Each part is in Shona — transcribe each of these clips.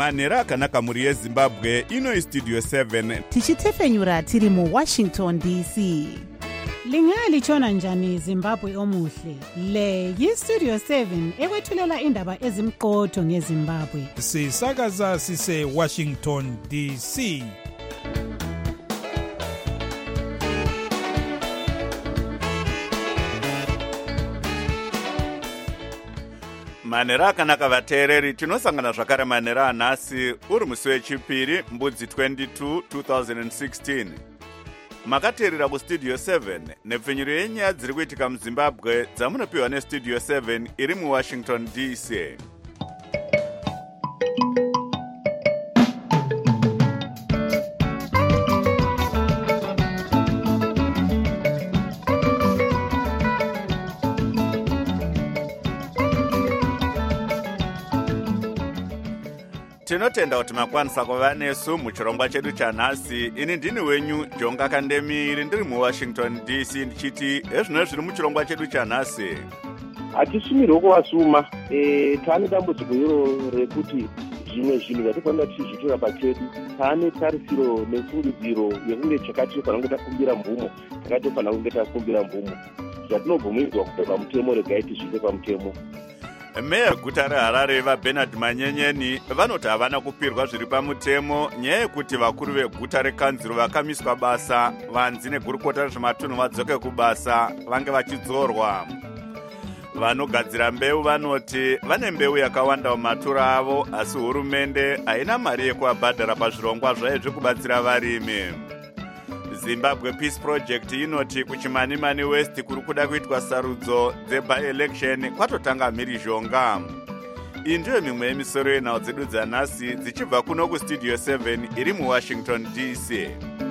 manhero akanaka muri yezimbabwe. Ino istudio 7 tichitefenyura tiri muWashington DC. Lingalitshona njani Zimbabwe omuhle? Le yiStudio 7 ekwethulela indaba ezimqotho ngeZimbabwe. Sisakaza sise Washington DC. manhero akanaka vateereri, tinosangana zvakare manhero anhasi uri musi wechipiri mbudzi 22 2016. makateerera kustudio 7 nepfenyuro yenyaya dziri kuitika muzimbabwe dzamunopiwa nestudio 7 iri muWashington DC. tinotenda kuti makwanisa kuva nesu muchirongwa chedu chanhasi. ini ndini wenyu Jonga Kandemiri ndiri muWashington DC ndichiti ezvino zviri muchirongwa chedu chanhasi. Hatisumirwe kuvasuma. Tane dambudziko iro rekuti zvimwe zvinhu zvatifanira tichizvitora pachedu. Tane tarisiro nefungidziro yekunge chakati tofanira kunge takumbira mvumo, chakati tofanira kunge takumbira mvumo. Zvatinobvumidzwa kubva pamutemo regai tizviite pamutemo. Meya guta reHarare vaBernard Manyenyeni vanoti havana kupirwa zviri pamutemo nyaya yekuti vakuru veguta rekanzuro vakamiswa basa, vanzi negurukota rezvematunhu vadzoke kubasa vange vachidzorwa. Vanogadzira mbeu vanoti vane mbeu yakawanda mumatura avo, asi hurumende haina mari yekuvabhadhara pazvirongwa zvayo zvekubatsira varimi. Zimbabwe Peace Project inoti kuChimanimani West kuri kuda kuitwa sarudzo dzeby-election kwatotanga mhirizhonga. Iyi ndiyo mimwe yemisoro yenhau dzedu dzanhasi dzichibva kuno kustudio 7 iri muWashington DC.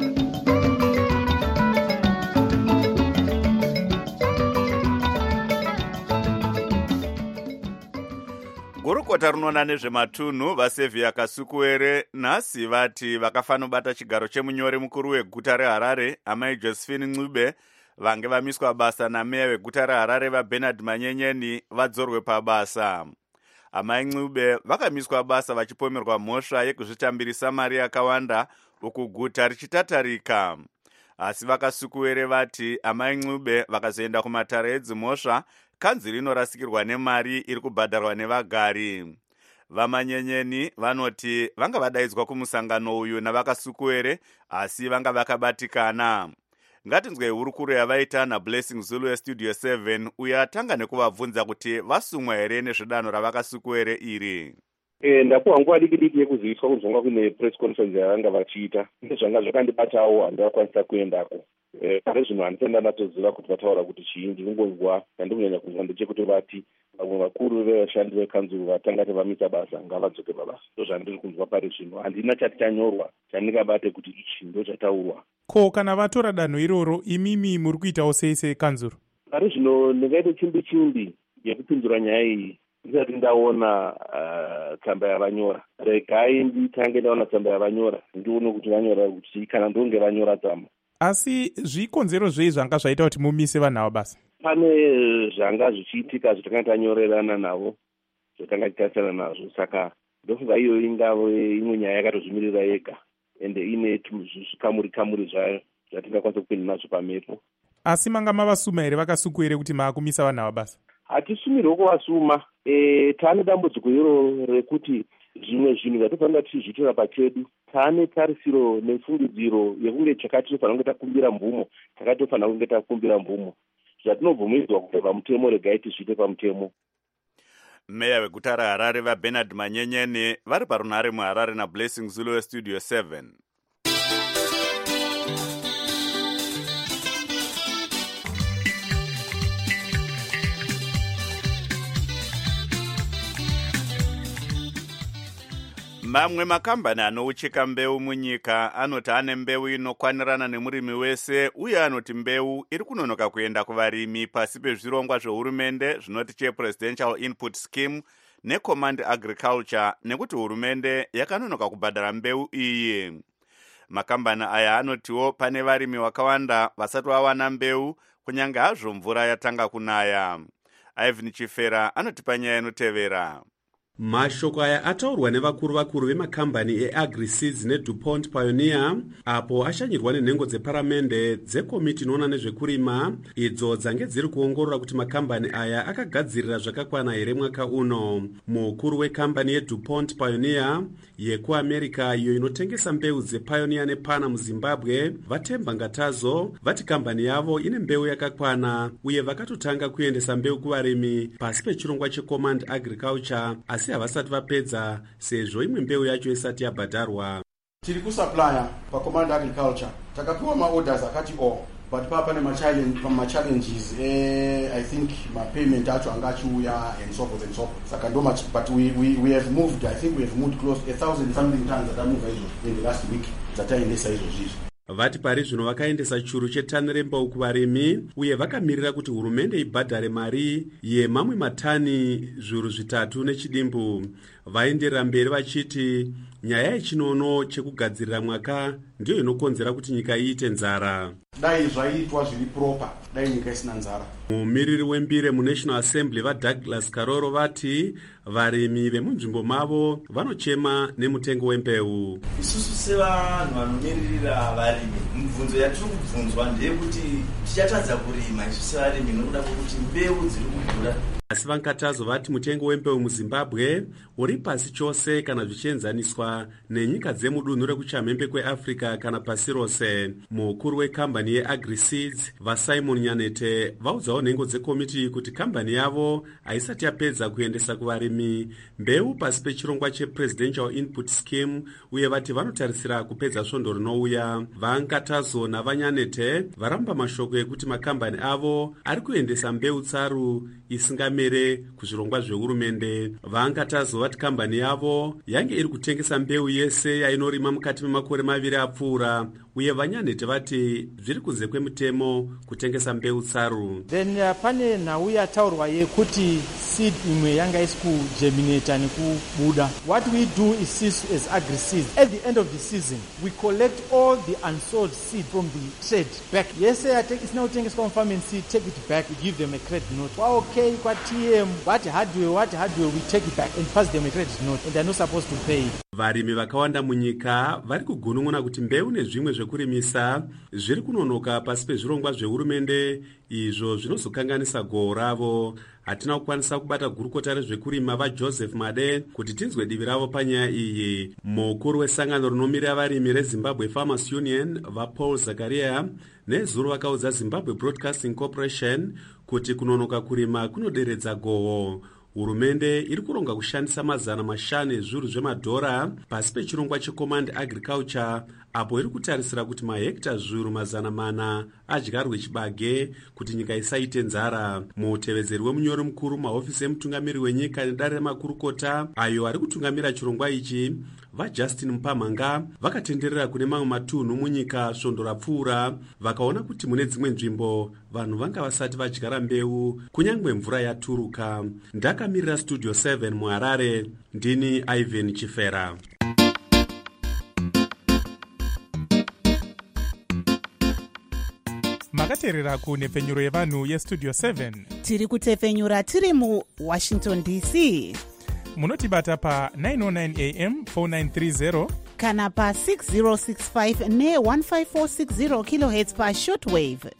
gurukota rinoona nezvematunhu vaSevia Kasukuwere nhasi vati vakafanobata chigaro chemunyori mukuru weguta reHarare amai Josephine Ncube vange vamiswa basa nameya weguta reHarare vaBernard Manyenyeni vadzorwe pabasa. amai Ncube vakamiswa basa vachipomerwa mhosva yekuzvitambirisa mari yakawanda uku guta richitatarika. asi vaKasukuwere vati amai Ncube vakazoenda kumatare edzimhosva kanzuro inorasikirwa nemari iri kubhadharwa nevagari. vaManyenyeni vanoti vanga vadaidzwa kumusangano uyu navaKasukuwere asi vanga vakabatikana. ngatinzwei hurukuro yavaita naBlessing Zulu yestudio 7 uyo atanga nekuvabvunza kuti vasumwa here nezvidanho ravakaSukuwere iri. Ndapuwa nguva diki yekuziviswa kuzonga kune press conference yavanga vachiita. Zvanga zvakandibatawo handakwanisa kuendako. Pari zvino handitenda ndatoziva kuti vataura kuti chii. Ndinongonzwa handikunyanya kunzwa ndechekuti vati vamwe vakuru vevashandi vekanzuro vatanga vamisa basa ngavadzoke pabasa. Ndozvandiri kunzwa pari zvino. Handina chati chanyorwa chandingabate kuti ichi ndochataurwa. Ko kana vatora danho iroro imimi muri kuitawo sei sekanzuro? Pari zvino ndingaite chimbi yekupindura nyaya iyi. Ndisati ndaona tsamba yavanyora. Regai nditange ndaona tsamba yavanyora ndione kuti vanyora kuti kana ndonge vanyora tsamba. Asi zvikonzero zvei zvanga zvaita kuti mumise vanhu ava basa? Pane zvanga zvichiitika zvatanga tanyorerana navo zvatanga titarisana nazvo, saka ndofunga iyo ingave imwe nyaya yakatozvimirira yega ende ine zvikamuri zvayo zvatingakwanisa kupinda nazvo pamhepo. Asi manga mavasuma here vaKasukuwere kuti maakumisa vanhu ava basa? Hatisumirwe kuvasuma. Tane dambudziko iro rekuti zvimwe zvinhu zvatifanira tichizvitora pachedu. Tane tarisiro nefungidziro yekunge chakati tofanira kunge takumbira mvumo, chakati tofanira kunge takumbira mvumo. Zvatinobvumidzwa kubva pamutemo regai tizviite pamutemo. meya weguta reHarare vaBernard Manyenyeni vari parunhare muHarare naBlessing Zulu westudio 7. mamwe makambani anoucheka mbeu munyika anoti ane mbeu inokwanirana nemurimi wese uye anoti mbeu iri kunonoka kuenda kuvarimi pasi pezvirongwa zvehurumende zvinoti chePresidential Input Scheme neCommand Agriculture nekuti hurumende yakanonoka kubhadhara mbeu iyi. makambani aya anotiwo pane varimi vakawanda vasati vawana mbeu kunyange hazvo mvura yatanga kunaya. Ivan Chifera anotipa nyaya inotevera. Mashoko aya ataurwa nevakuru vemakambani eAgriSeeds neDuPont Pioneer apo ashanyirwa nenhengo dzeparamende dzekomiti inoona nezvekurima idzo dzange dziri kuongorora kuti makambani aya akagadzirira zvakakwana here mwaka uno. Mukuru wekambani yeDuPont Pioneer yekuamerica iyo inotengesa mbeu dzePioneer nePana muZimbabwe vatemba ngatazo vati kambani yavo ine mbeu yakakwana uye vakatotanga kuendesa mbeu kuvarimi pasi pechirongwa cheCommand Agriculture, asi havasati vapedza sezvo imwe mbeu yacho isati yabhadharwa. Tiri kusuplya paCommand Agriculture takapiwa maorders akati but papa nema-challenges I think ma-payment acho angachiuya and so forth and so forth. Saka ndo but we have moved, I think we have moved close 1,000 something tons that are moved in the last week dzataendesa izvozvizvi. Vati pari zvino vakaendesa churu chetani rembeu kuvarimi uye vakamirira kuti hurumende ibhadhare mari yemamwe matani zviuru 3 nechidimbu. Vaenderera mberi vachiti nyaya yechinono chekugadzirira mwaka ndiyo inokonzera kuti nyika iite nzara. Dai zvaitwa zviri proper, dai nyika isina nzara. Mumiriri wembire muNational Assembly vaDouglas Karoro vati varimi vemunzvimbo mavo vanochema nemutengo wembeu. Isusu sevanhu vanomiririra varimi, mibvunzo yatiri kubvunzwa ndeyekuti tichatadza kurima isusu sevarimi nokuda kwokuti mbeu dziri kudhura. Asi vankatazo vati mutengo wembeu muZimbabwe uri pasi chose kana zvichienzaniswa nenyika dzemudunhu rekuchamhembe kweAfrica kana pasi rose. Mukuru wekambani yeAgriSeeds vaSimon Nyanete vaudzawo nhengo dzekomiti kuti kambani yavo haisati yapedza kuendesa kuvarimi mbeu pasi pechirongwa chePresidential Input Scheme uye vati vanotarisira kupedza svondo rinouya. Vankatazo naVanyanete varamba mashoko ekuti makambani avo ari kuendesa mbeu tsaru isingamere kuzvirongwa zvehurumende. Vankatazo vati kambani yavo yange iri kutengesa mbeu yese yainorima mukati memakore 2 apfuura uye Vanyanete vati zviri kunze kwemutemo kutengesa mbeu tsaru. Then pane nhau yataurwa yekuti seed imwe yanga isi kugerminata nekubuda. What we do is as AgriSeeds, at the end of the season we collect all the unsold seed from the trade back. Yes, isina kutengeswa mufarming seed, take it back, we give them a credit note. Okay, kwa TM, what hardware, we take it back and pass them a credit note and they're not supposed to pay. Varimi vakawanda munyika vari kugunun'una kuti mbeu nezvimwe zvekurimisa zviri kunonoka pasi pezvirongwa zvehurumende izvo zvinozokanganisa gohwo ravo. Hatina kukwanisa kubata gurukota rezvekurima vaJoseph Made kuti tinzwe divi ravo panyaya iyi. Mukuru wesangano rinomirira varimi reZimbabwe Farmers Union vaPaul Zakaria nezuro vakaudza Zimbabwe Broadcasting Corporation kuti kunonoka kurima kunoderedza gohwo. Hurumende iri kuronga kushandisa $500 ezviuru zvemadhora pasi pechirongwa cheCommand Agriculture apo iri kutarisira kuti mahekta zviuru 400 adyarwe chibage kuti nyika isaite nzara. Mutevezeri wemunyori mukuru mahofisi emutungamiri wenyika nedare remakurukota ayo ari kutungamira chirongwa ichi vaJustin Mpamanga vakatenderera kune mamwe matunhu munyika svondo rapfuura vakaona kuti mune dzimwe nzvimbo vanhu vanga vasati vadyara mbeu kunyangwe mvura yaturuka. Ndakamirira Studio 7 muHarare, ndini Ivan Chifera. Makateerera kunhepfenyuro yevanhu yeStudio 7. Tiri kutepfenyura tiri muWashington DC. Munotibata pa 909 AM 4930 kana pa 6065 ne 15460 kHz pa shortwave.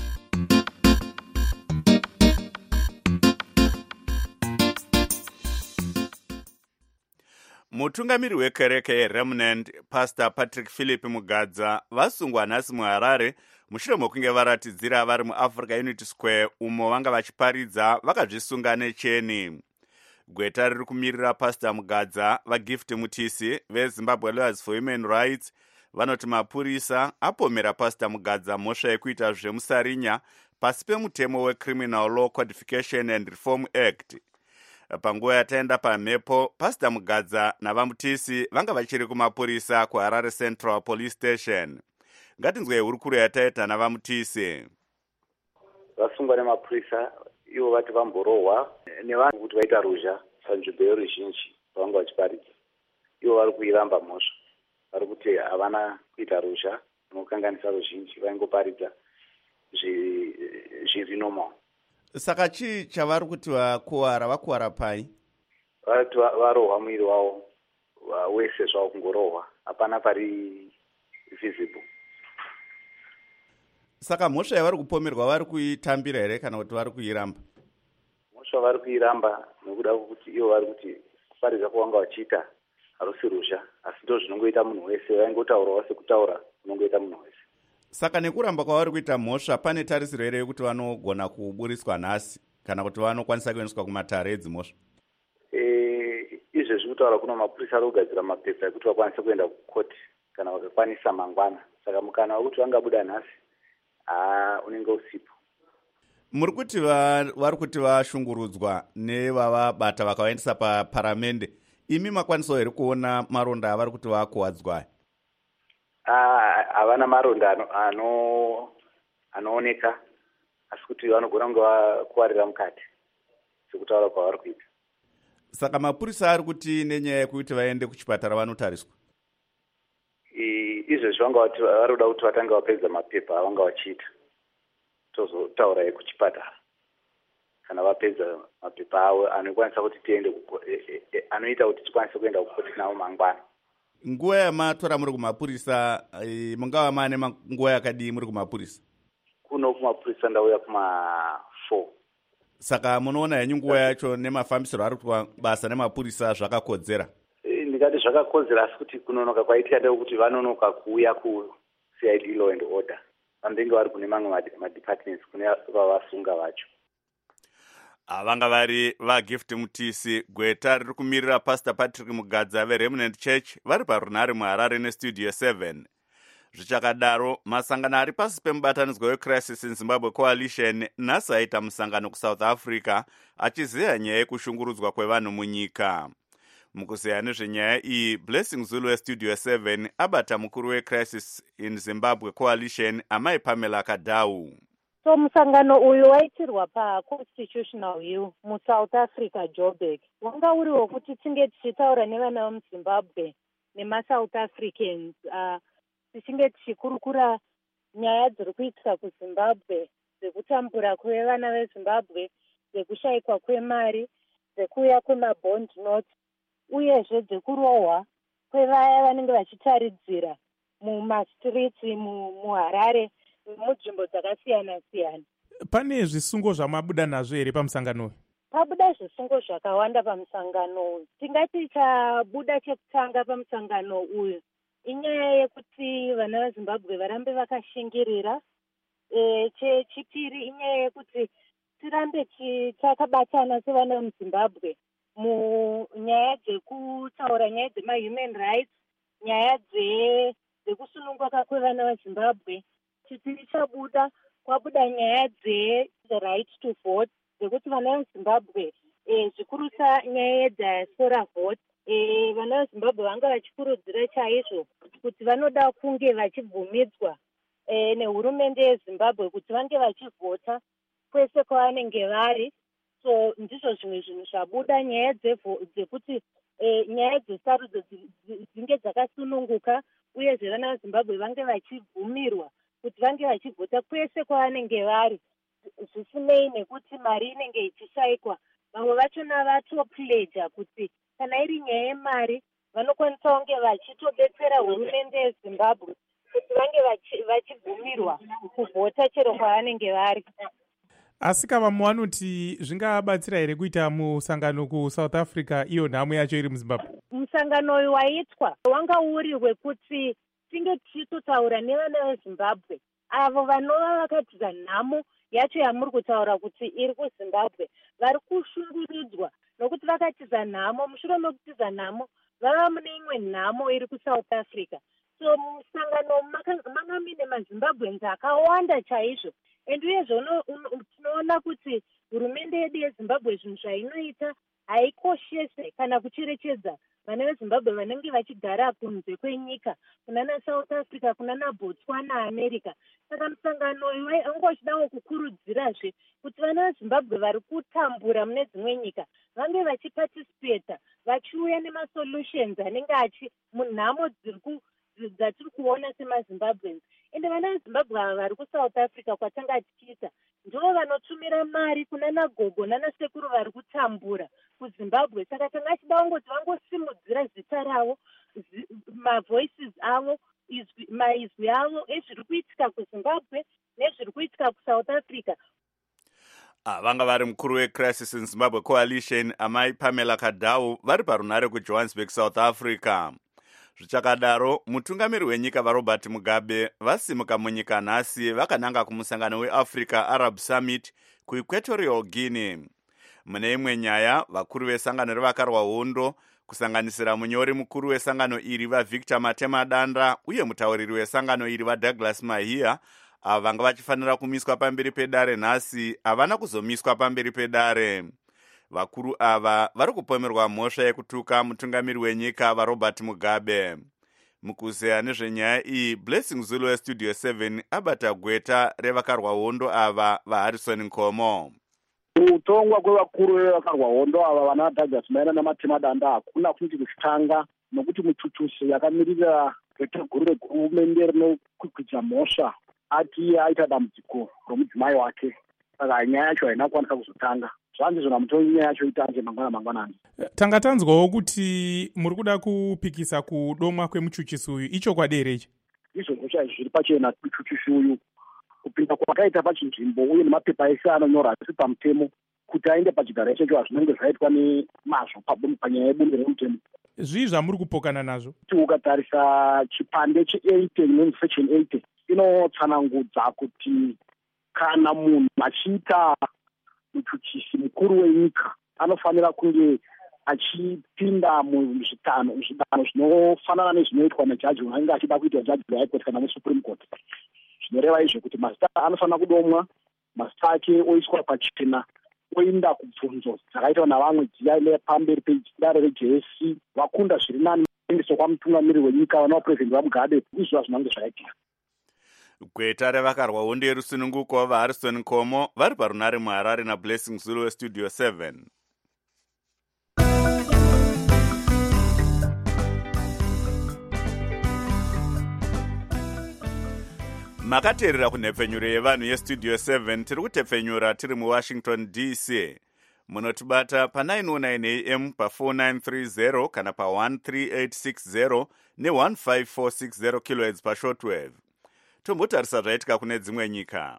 Mutungamiri wekereke yeRemnant Pastor Patrick Philip Mugadza vasungwa nhasi muHarare mushure mokunge varatidzira vari muAfrica Unity Square umo vanga vachiparidza vakazvisunga necheni. Gweta riri kumirira Pastor Mugadza vaGift Mutisi veZimbabwe Lawyers for Human Rights vanoti mapurisa apomera Pastor Mugadza mhosva yekuita zvemusarinya pasi pemutemo weCriminal Law Codification and Reform Act. Panguva yataenda pamhepo, Pastor Mugadza navamutisi vanga vachiri kumapurisa kuHarare Central Police Station. Ngatinzwe hurukuro yataita navamutisi. Vasungwa nemapurisa ivo vati vamborohwa nevanhu kuti vaita ruzha panzvimbo yeruzhinji pavanga vachiparidza. Ivo vari kuiramba mhosva, vari kuti havana kuita ruzha nokukanganisa ruzhinji, vaingoparidza zviri normal. Saka chii chavari kuti vakuwara pai? vati varohwa mwiri wavo wese zvavo kungorohwa, hapana pari visible. Saka mhosva yavari kupomerwa vari kuitambira here kana kuti vari kuiramba? Mhosva vari kuiramba nekuda kwekuti ivo vari kuti kuparidza kwavanga vachiita harusi rusha, asi ndo zvinongoita munhu wese, vaingotaurawo sekutaura unongoita munhu wese. Saka nekuramba kwavari kuita mhosva, pane tarisiro here yekuti vanogona kuburiswa nhasi kana kuti vanokwanisa kuendeswa kumatare edzimhosva? Izvezvi kutaura kuna mapurisa ari kugadzira mapepa ekuti vakwanise kuenda kukoti kana vakakwanisa mangwana. Saka mukana wekuti vangabuda nhasi unenge usipo. Muri kuti vari kuti vashungurudzwa nevavabata vakavaendesa paparamende, imi makwanisawo here kuona maronda avari kuti vakuwadzwa? Havana maronda anooneka, asi kuti vanogona kunge vakuwarira mukati sekutaura kwavari kuita. Saka mapurisa ari kuti nenyaya yekuti vaende kuchipatara vanotariswa? Izvezvi vanga vari kuda kuti vatange vapedza mapepa avanga vachiita, tozotaura yekuchipatara kana vapedza mapepa avo anokwanisa kuti tiende anoita kuti tikwanise kuenda kukoti navo mangwana. Nguva yamatora muri kumapurisa mungava mane nguva yakadii muri kumapurisa? Kuno kumapurisa ndauya kuma4. Saka munoona henyu nguva yacho nemafambisiro ari kuitwa basa nemapurisa zvakakodzera? Ndikati zvakakodzera, asi kuti kunonoka kwaitika ndekuti vanonoka kuuya kuCID Law and Order vanenge vari kune mamwe madepartments kune vavasunga vacho. Vanga vari vaGift Mutisi, gweta riri kumirira Pastor Patrick Mugadza veRemnant Church vari parunhare muHarare neStudio 7. Zvichakadaro, masangano ari pasi pemubatanidzwa weCrisis in Zimbabwe Coalition nhasi aita musangano kuSouth Africa achizeya nyaya yekushungurudzwa kwevanhu munyika. Mukuzeya nezvenyaya iyi, Blessing Zulu weStudio 7 abata mukuru weCrisis in Zimbabwe Coalition Amai Pamela Kadau. So musangano uyu waitirwa paConstitutional Hill muSouth Africa, Joburg. Wanga uri wokuti tinge tichitaura nevana vemuZimbabwe nemaSouth Africans tichinge tichikurukura nyaya dziri kuitika kuZimbabwe dzekutambura kwevana veZimbabwe, dzekushayikwa kwemari, dzekuuya kwemabond notes, uyezve dzekurohwa kwevaya vanenge vachitaridzira mumastreets muHarare munzvimbo dzakasiyana-siyana. Pane zvisungo zvamabuda nazvo here pamusangano uyu? Pabuda zvisungo zvakawanda pamusangano uyu. Tingati chabuda chekutanga pamusangano uyu inyaya yekuti vana veZimbabwe varambe vakashingirira. Chechipiri inyaya yekuti tirambe takabatana sevana vemuZimbabwe munyaya dzekutaura nyaya dzemahuman rights, nyaya dzekusununguka kwevana veZimbabwe. Chipiri chabuda kwabuda nyaya the right to vote, dzekuti vana veZimbabwe zvikurusa nyaya yediaspora vote, vana veZimbabwe vanga vachikurudzira chaizvo kuti vanoda kunge vachibvumidzwa nehurumende yeZimbabwe kuti vange vachivhota kwese kwavanenge vari. So ndizvo zvimwe zvinhu zvabuda, nyaya dzekuti nyaya dzesarudzo dzinge dzakasununguka, uyezve vana veZimbabwe vange vachibvumirwa kuti vange vachivhota kwese kwavanenge vari, zvisinei nekuti mari inenge ichishayikwa. Vamwe vachona vatopledha kuti kana iri nyaya yemari vanokwanisa kunge vachitodetsera hurumende yeZimbabwe kuti vange vachibvumirwa kuvhota chero kwavanenge vari. Asi kavamwe vanoti zvingabatsira here kuita musangano kuSouth Africa iyo nhamo yacho iri muZimbabwe? Musangano uyu waitwa wanga uri wekuti tinge tichitotaura nevana veZimbabwe avo vanova vakatiza nhamo yacho yamuri kutaura kuti iri kuZimbabwe, vari kushungurudzwa nokuti vakatiza nhamo. Mushure mekutiza nhamo vava mune imwe nhamo iri kuSouth Africa. So musangano manga mine maZimbabweans akawanda chaizvo, and uyezve tinoona kuti hurumende yedu yeZimbabwe zvinhu zvainoita haikoshese kana kucherechedza vana veZimbabwe vanenge vachigara kunze kwenyika, kunana South Africa, kunana Botswana, America. Saka musangano uyu wanga uchidawo kukurudzirazve kuti vana veZimbabwe vari kutambura mune dzimwe nyika vange vachiparticipata, vachiuya nemasolutions anenge munhamo dzatiri kuona semaZimbabweans. Ende vana veZimbabwe ava vari kuSouth Africa kwatanga tichiita ndo vanotumira mari kunana gogo nana sekuru vari kutambura kuzimbabwe. Saka tanga achida kungoti vangosimudzira zita ravo, mavoices avo, maizwi avo ezviri kuitika kuzimbabwe nezviri kuitika kuSouth Africa. Vanga vari mukuru weCrisis in Zimbabwe Coalition amai Pamela Kadau vari parunare kuJohannesburg, South Africa. Zvichakadaro, mutungamiri wenyika vaRobert Mugabe vasimuka munyika nhasi vakananga kumusangano weAfrica Arab Summit kuEquatorial Guinea. Mune imwe nyaya, vakuru vesangano revakarwa hondo kusanganisira munyori mukuru wesangano iri vaVictor Matemadanda uye mutauriri wesangano iri vaDouglas Mahia vanga vachifanira kumiswa pamberi pedare nhasi havana kuzomiswa pamberi pedare. Vakuru ava vari kupomerwa mhosva yekutuka mutungamiri wenyika vaRobert Mugabe. Mukuzeya nezvenyaya iyi, Blessing Zulu weStudio 7 abata gweta revakarwa hondo ava vaHarrison Nkomo. Kutongwa kwevakuru vevakarwa hondo ava vana Douglas Mahia naMatemadanda hakuna kunzi kuchitanga, nokuti muchuchusi yakamirira gweta guru regurumende rinokwikwidza mhosva ati aita dambudziko romudzimai wake, saka nyaya yacho haina kukwanisa kuzotanga. Zvanzi zvona mutongi nyaya yacho itange mangwanani. Tanga tanzwawo kuti muri kuda kupikisa kudomwa kwemuchuchisi uyu, icho kwadere ichi? Izvozvo chaizvo zviri pachena. Muchuchisi uyu kupinda kwakaita pachinzvimbo uye nemapepa ese anonyora asi pamutemo kuti aende pachigaro ichocho hazvinenge zvaitwa nemazvo panyaya yebundo remutemo. Zvii zvamuri kupokana nazvo? Ukatarisa chipande che80 inonzi section 80 inotsanangudza kuti kana munhu achiita muchuchisi mukuru wenyika anofanira kunge achipinda muzvidanho zvinofanana nezvinoitwa nejaji unenge achida kuita jaji weHigh Court kana weSupreme Court. Zvinoreva izvo kuti mazita anofanira kudomwa, mazita ake oiswa pachena, oinda kubvunzo dzakaitwa navamwe dziya pamberi pedare reJSC, vakunda zviri nani kuendeswa kwamutungamiri wenyika vana President vaMugabe. Izvo hazvinange zvaitika. Gweta revakarwa hondo yerusununguko vaHarrison Nkomo vari parunare muHarare naBlessing Zulu weStudio 7. Makateerera kunhepfenyuro yevanhu yeStudio 7. Tiri kutepfenyura tiri muWashington DC. Munotibata pa909 AM pa4930 kana pa13860 ne15460 kHz pashortwave. Tombotarisa zvaitika kune dzimwe nyika.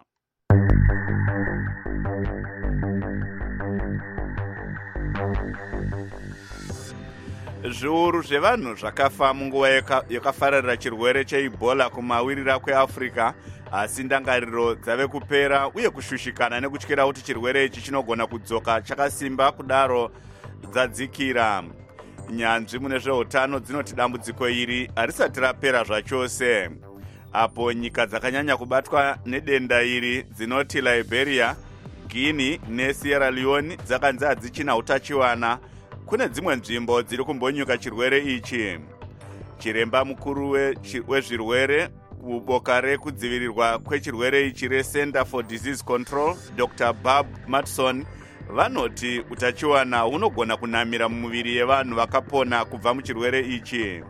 Zviuru zvevanhu zvakafa munguva yakafarira chirwere cheEbola kumawirira kweAfrica, asi ndangariro dzave kupera uye kushushikana nekutyira kuti chirwere ichi chinogona kudzoka chakasimba kudaro dzadzikira. Nyanzvi mune zveutano dzinoti dambudziko iri harisati rapera zvachose. Apo nyika dzakanyanya kubatwa nedenda iri dzinoti Liberia, Guinea neSierra Leone dzakanzi hadzichina utachiwana, kune dzimwe nzvimbo dziri kumbonyuka chirwere ichi. Chiremba mukuru wezvirwere kuboka rekudzivirirwa kwechirwere ichi reCenter for Disease Control, Dr. Bob Matson, vanoti utachiwana hunogona kunamira mumuviri yevanhu vakapona kubva muchirwere ichi.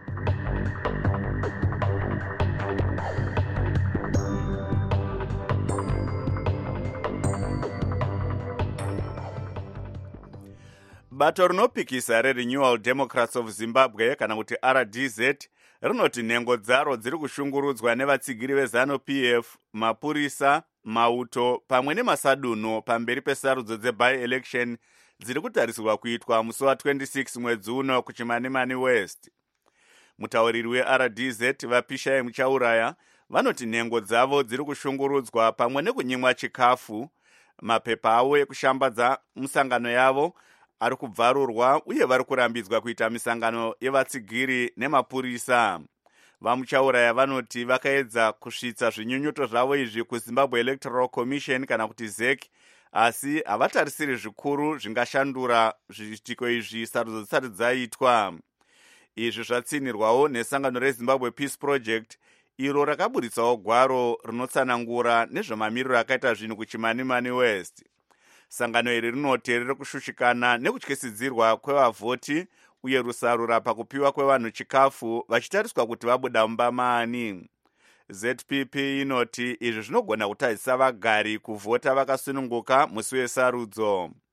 Bato rinopikisa reRenewal Democrats of Zimbabwe kana kuti RDZ rinoti nhengo dzaro dziri kushungurudzwa nevatsigiri veZANU-PF, mapurisa, mauto pamwe nemasadunho pamberi pesarudzo dzeby-election dziri kutarisirwa kuitwa musi wa26 mwedzi uno kuChimanimani West. Mutauriri weRDZ Vapishai Muchauraya vanoti nhengo dzavo dziri kushungurudzwa pamwe nekunyimwa chikafu, mapepa avo ekushambadza misangano yavo ari kubvarurwa uye vari kurambidzwa kuita misangano yevatsigiri nemapurisa. Vamuchauraya vanoti vakaedza kusvitsa zvinyunyuto zvavo izvi kuZimbabwe Electoral Commission kana kuti ZEC, asi havatarisiri zvikuru zvingashandura zviitiko izvi sarudzo dzisati dzaitwa. Izvi zvatsinirwawo nesangano reZimbabwe Peace Project, iro rakaburitsawo gwaro rinotsanangura nezvemamiriro akaita zvinhu kuChimanimani West. Sangano iri rinoti riri kushushikana nekutyisidzirwa kwevavhoti uye rusarura pakupiwa kwevanhu chikafu vachitariswa kuti vabuda mumba maani. ZPP inoti izvi zvinogona kutadzisa vagari kuvhota vakasununguka musi wesarudzo.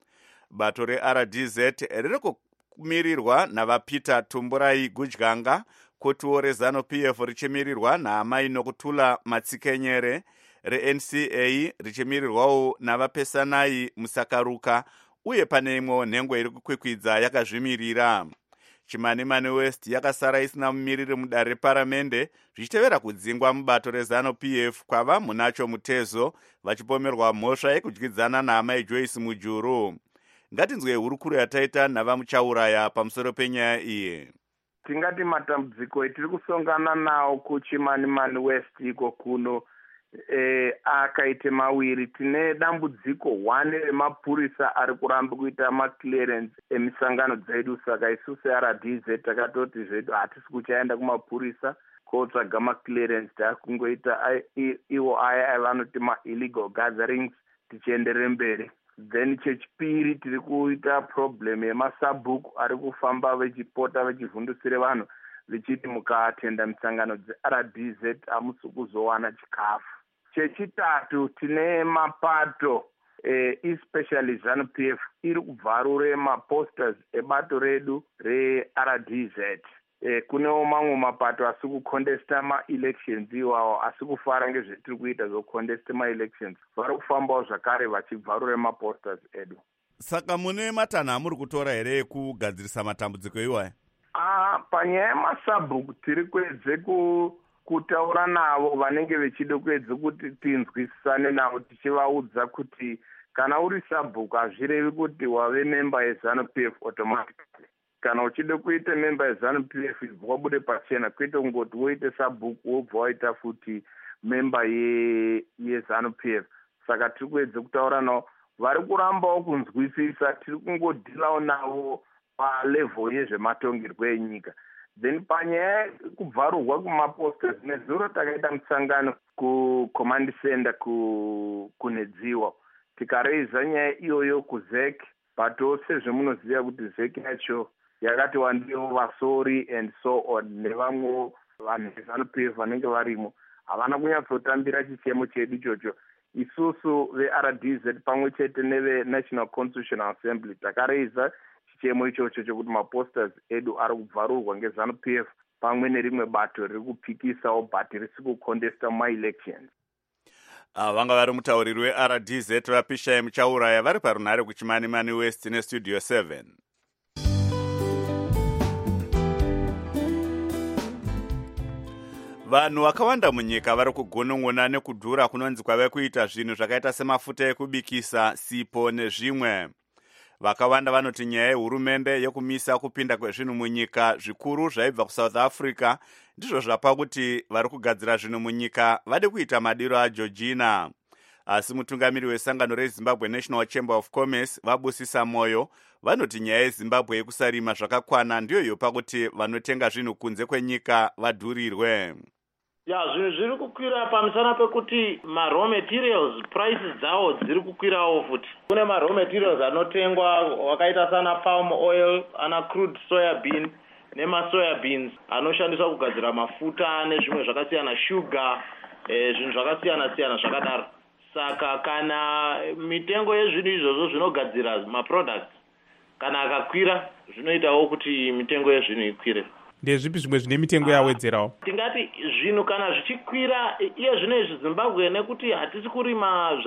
bato reRDZ riri kumirirwa navapeter tumburai gudyanga, kotiwo reZANU-PF richimirirwa naamai nokutula matsikenyere, reNCA richimirirwawo navapesanai musakaruka, uye pane imwewo nhengo iri kukwikwidza yakazvimirira. Chimanimani West yakasara isina mumiriri mudare reparamende, zvichitevera kudzingwa mubato reZANU-PF kwava munacho Mutezo, vachipomerwa mhosva yekudyidzana naamai Joyce Mujuru. Ngatinzwe hurukuro yataita navamuchauraya pamusoro penyaya iyi. Tingati matambudziko etiri kusongana nawo kuChimanimani West iko kuno akaite mawiri. Tine dambudziko 1 remapurisa ari kuramba kuita maclearance emisangano dzedu, saka isu seRDZ takatoti zvedu hatisi kuchaenda kumapurisa kotsvaga maclearance, takungoita iwo aya avanoti ma-illegal gatherings tichienderere mberi. Then chechipiri tiri kuita problem yemasabhuku ari kufamba vechipota vechivhundusire vanhu vichiti mukaatenda misangano dzeRDZ hamusi kuzowana chikafu. Chechitatu tine mapato especially ZANU-PF iri kubvarure maposters ebato redu reRDZ. Kunewo mamwe mapato asi kucontesta ma-elections iwawo, asi kufara ngezvetiri kuita zvocontesta ma-elections. Vari kufambawo zvakare vachibvarure maposters edu. Saka mune matanho amuri kutora here ekugadzirisa matambudziko iwaya? Panyaya yemasabhuku tiri kuedze kutaura navo vanenge vechida kuedze kuti tinzwisisane navo, tichivaudza kuti kana uri sabhuku hazvirevi kuti wave member yeZANU-PF automatically. Kana uchida kuita member yeZANU-PF ibva wabude pachena, kwete kungoti woite sabhuku wobva waita futi member yeZANU-PF. Saka tiri kuedze kutaura navo, vari kurambawo kunzwisisa, tiri kungodhilawo navo palevel yezvematongerwo enyika. Then panyaya kubvarurwa kumaposters, nezuro takaita musangano kucommand center kunedziwa, tikareiza nyaya iyoyo kuZEC, but sezvemunoziva kuti ZEC yacho yakati wandiwo vasori and so on, nevamwe vanhu veZANU-PF vanenge varimo havana kunyatsotambira chichemo chedu ichocho. Isusu veRDZ pamwe chete neveNational Constitutional Assembly takareiza chichemo ichocho chokuti maposters edu ari kubvarurwa ngeZANU-PF pamwe nerimwe bato riri kupikisawo but risi kucontesta ma-elections. Vanga vari mutauriri weRDZ vaPishai Muchauraya vari parunhare kuChimanimani West neStudio 7. Vanhu vakawanda munyika vari kugunun'una nekudhura kunonzi kwave kuita zvinhu zvakaita semafuta ekubikisa, sipo nezvimwe. Vakawanda vanoti nyaya yehurumende yokumisa kupinda kwezvinhu munyika zvikuru zvaibva kuSouth Africa ndizvo zvapa kuti vari kugadzira zvinhu munyika vade kuita madiro aGeorgina. Asi mutungamiri wesangano reZimbabwe National Chamber of Commerce Vabusisa Moyo vanoti nyaya yeZimbabwe yekusarima zvakakwana ndiyo yopa kuti vanotenga zvinhu kunze kwenyika vadhurirwe. Zvinhu zviri kukwira pamusana pekuti ma-raw materials prices dzawo dziri kukwirawo futi. Kune ma-raw materials anotengwa wakaita sana palm oil, ana crude soya bean nemasoya beans anoshandiswa kugadzira mafuta nezvimwe zvakasiyana, sugar, zvinhu zvakasiyana-siyana zvakadaro. Saka kana mitengo yezvinhu izvozvo zvinogadzira ma-products kana akakwira zvinoitawo kuti mitengo yezvinhu ikwire. Ndezvipi zvimwe zvine mitengo yawedzerawo? Tingati zvinhu kana zvichikwira iye zvino izvi Zimbabwe nekuti hatisi kurima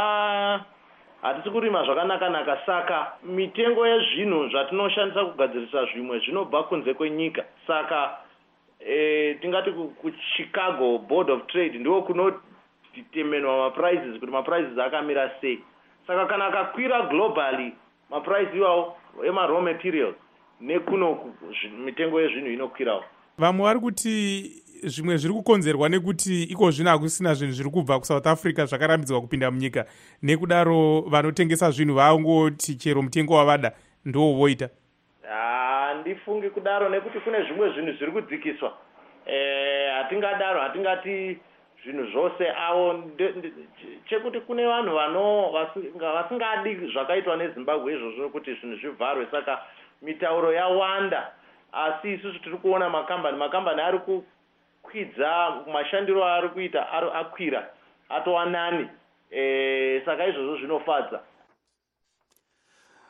zvakanaka, saka mitengo yezvinhu zvatinoshandisa kugadzirisa zvimwe zvinobva kunze kwenyika. Saka tingati kuChicago Board of Trade ndiwo kunodeterminwa maprices kuti maprices akamira sei. Saka kana akakwira globally maprice iwawo ema-raw materials nekuno mitengo yezvinhu inokwirawo. Vamwe vari kuti zvimwe zviri kukonzerwa nekuti iko zvino hakusina zvinhu zviri kubva kuSouth Africa zvakarambidzwa kupinda munyika, nekudaro vanotengesa zvinhu vangoti chero mutengo wavada ndo voita. Handifungi kudaro nekuti kune zvimwe zvinhu zviri kudzikiswa. Hatingadaro, hatingati zvinhu zvose avo, chekuti kune vanhu vasingadi zvakaitwa neZimbabwe izvozvo kuti zvinhu zvivharwe, saka mitauro yawanda. Asi isusu tiri kuona makambani ari kukwidza mashandiro ari kuita akwira atowanani, saka izvozvo zvinofadza.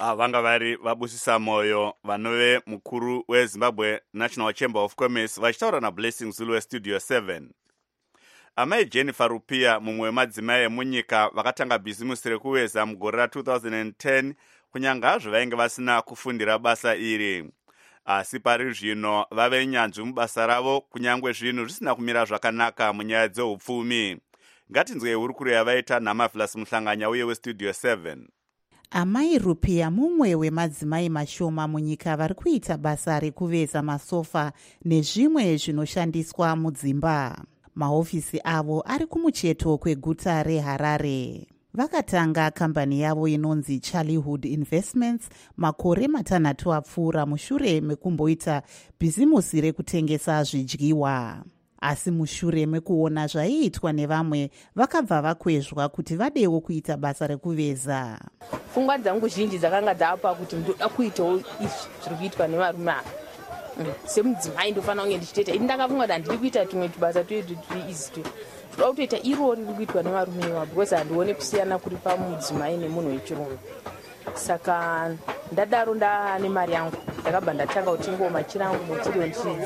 vanga vari vabusisa moyo vanove mukuru wezimbabwe national chamber of commerce vachitaura nablessing zulu westudio 7. amai jennifer rupia mumwe wemadzimai emunyika vakatanga bhizimusi rekuveza mugore ra2010 kunyange hazvo vainge vasina kufundira basa iri, asi pari zvino vave nyanzvi mubasa ravo kunyange zvinhu zvisina kumira zvakanaka munyaya dzeupfumi. ngatinzwei hurukuro yavaita naMarvelous Muhlanganya uye westudio 7. amai rupia mumwe wemadzimai mashoma munyika vari kuita basa rekuveza masofa nezvimwe zvinoshandiswa mudzimba. mahofisi avo ari kumucheto kweguta reHarare. vakatanga kambani yavo inonzi Charliehood Investments makore 6 apfuura mushure mekumboita bhizimusi rekutengesa zvidyiwa. asi mushure mekuona zvaiitwa nevamwe vakabva vakwezvwa kuti vadewo kuita basa rekuveza. pfungwa dzangu zhinji dzakanga dzapa kuti ndoda kuitawo izvi zviri kuitwa nevarume ava. semudzimai ndofanira kunge ndichitoita ini ndakafunga kuti handiri kuita tumwe tubasa twedu tiri izi toda kutoita iro riri kuitwa nevarume ava because handione kusiyana kuri pamudzimai nemunhu wechirume. saka ndadaro ndaane mari yangu ndakabva ndatanga kutengawo machira angu mutiriwo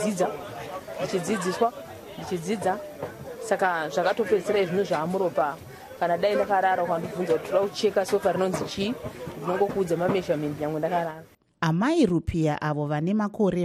ndichidzidza. saka zvakatopedzisira zvinhu zvaamuropa. kana dai ndakarara ukandibvunza kuti toda kucheka sofa rinonzi chii, ndinongokuudza mameshamenti yangu ndakarara. amai rupia avo vane makore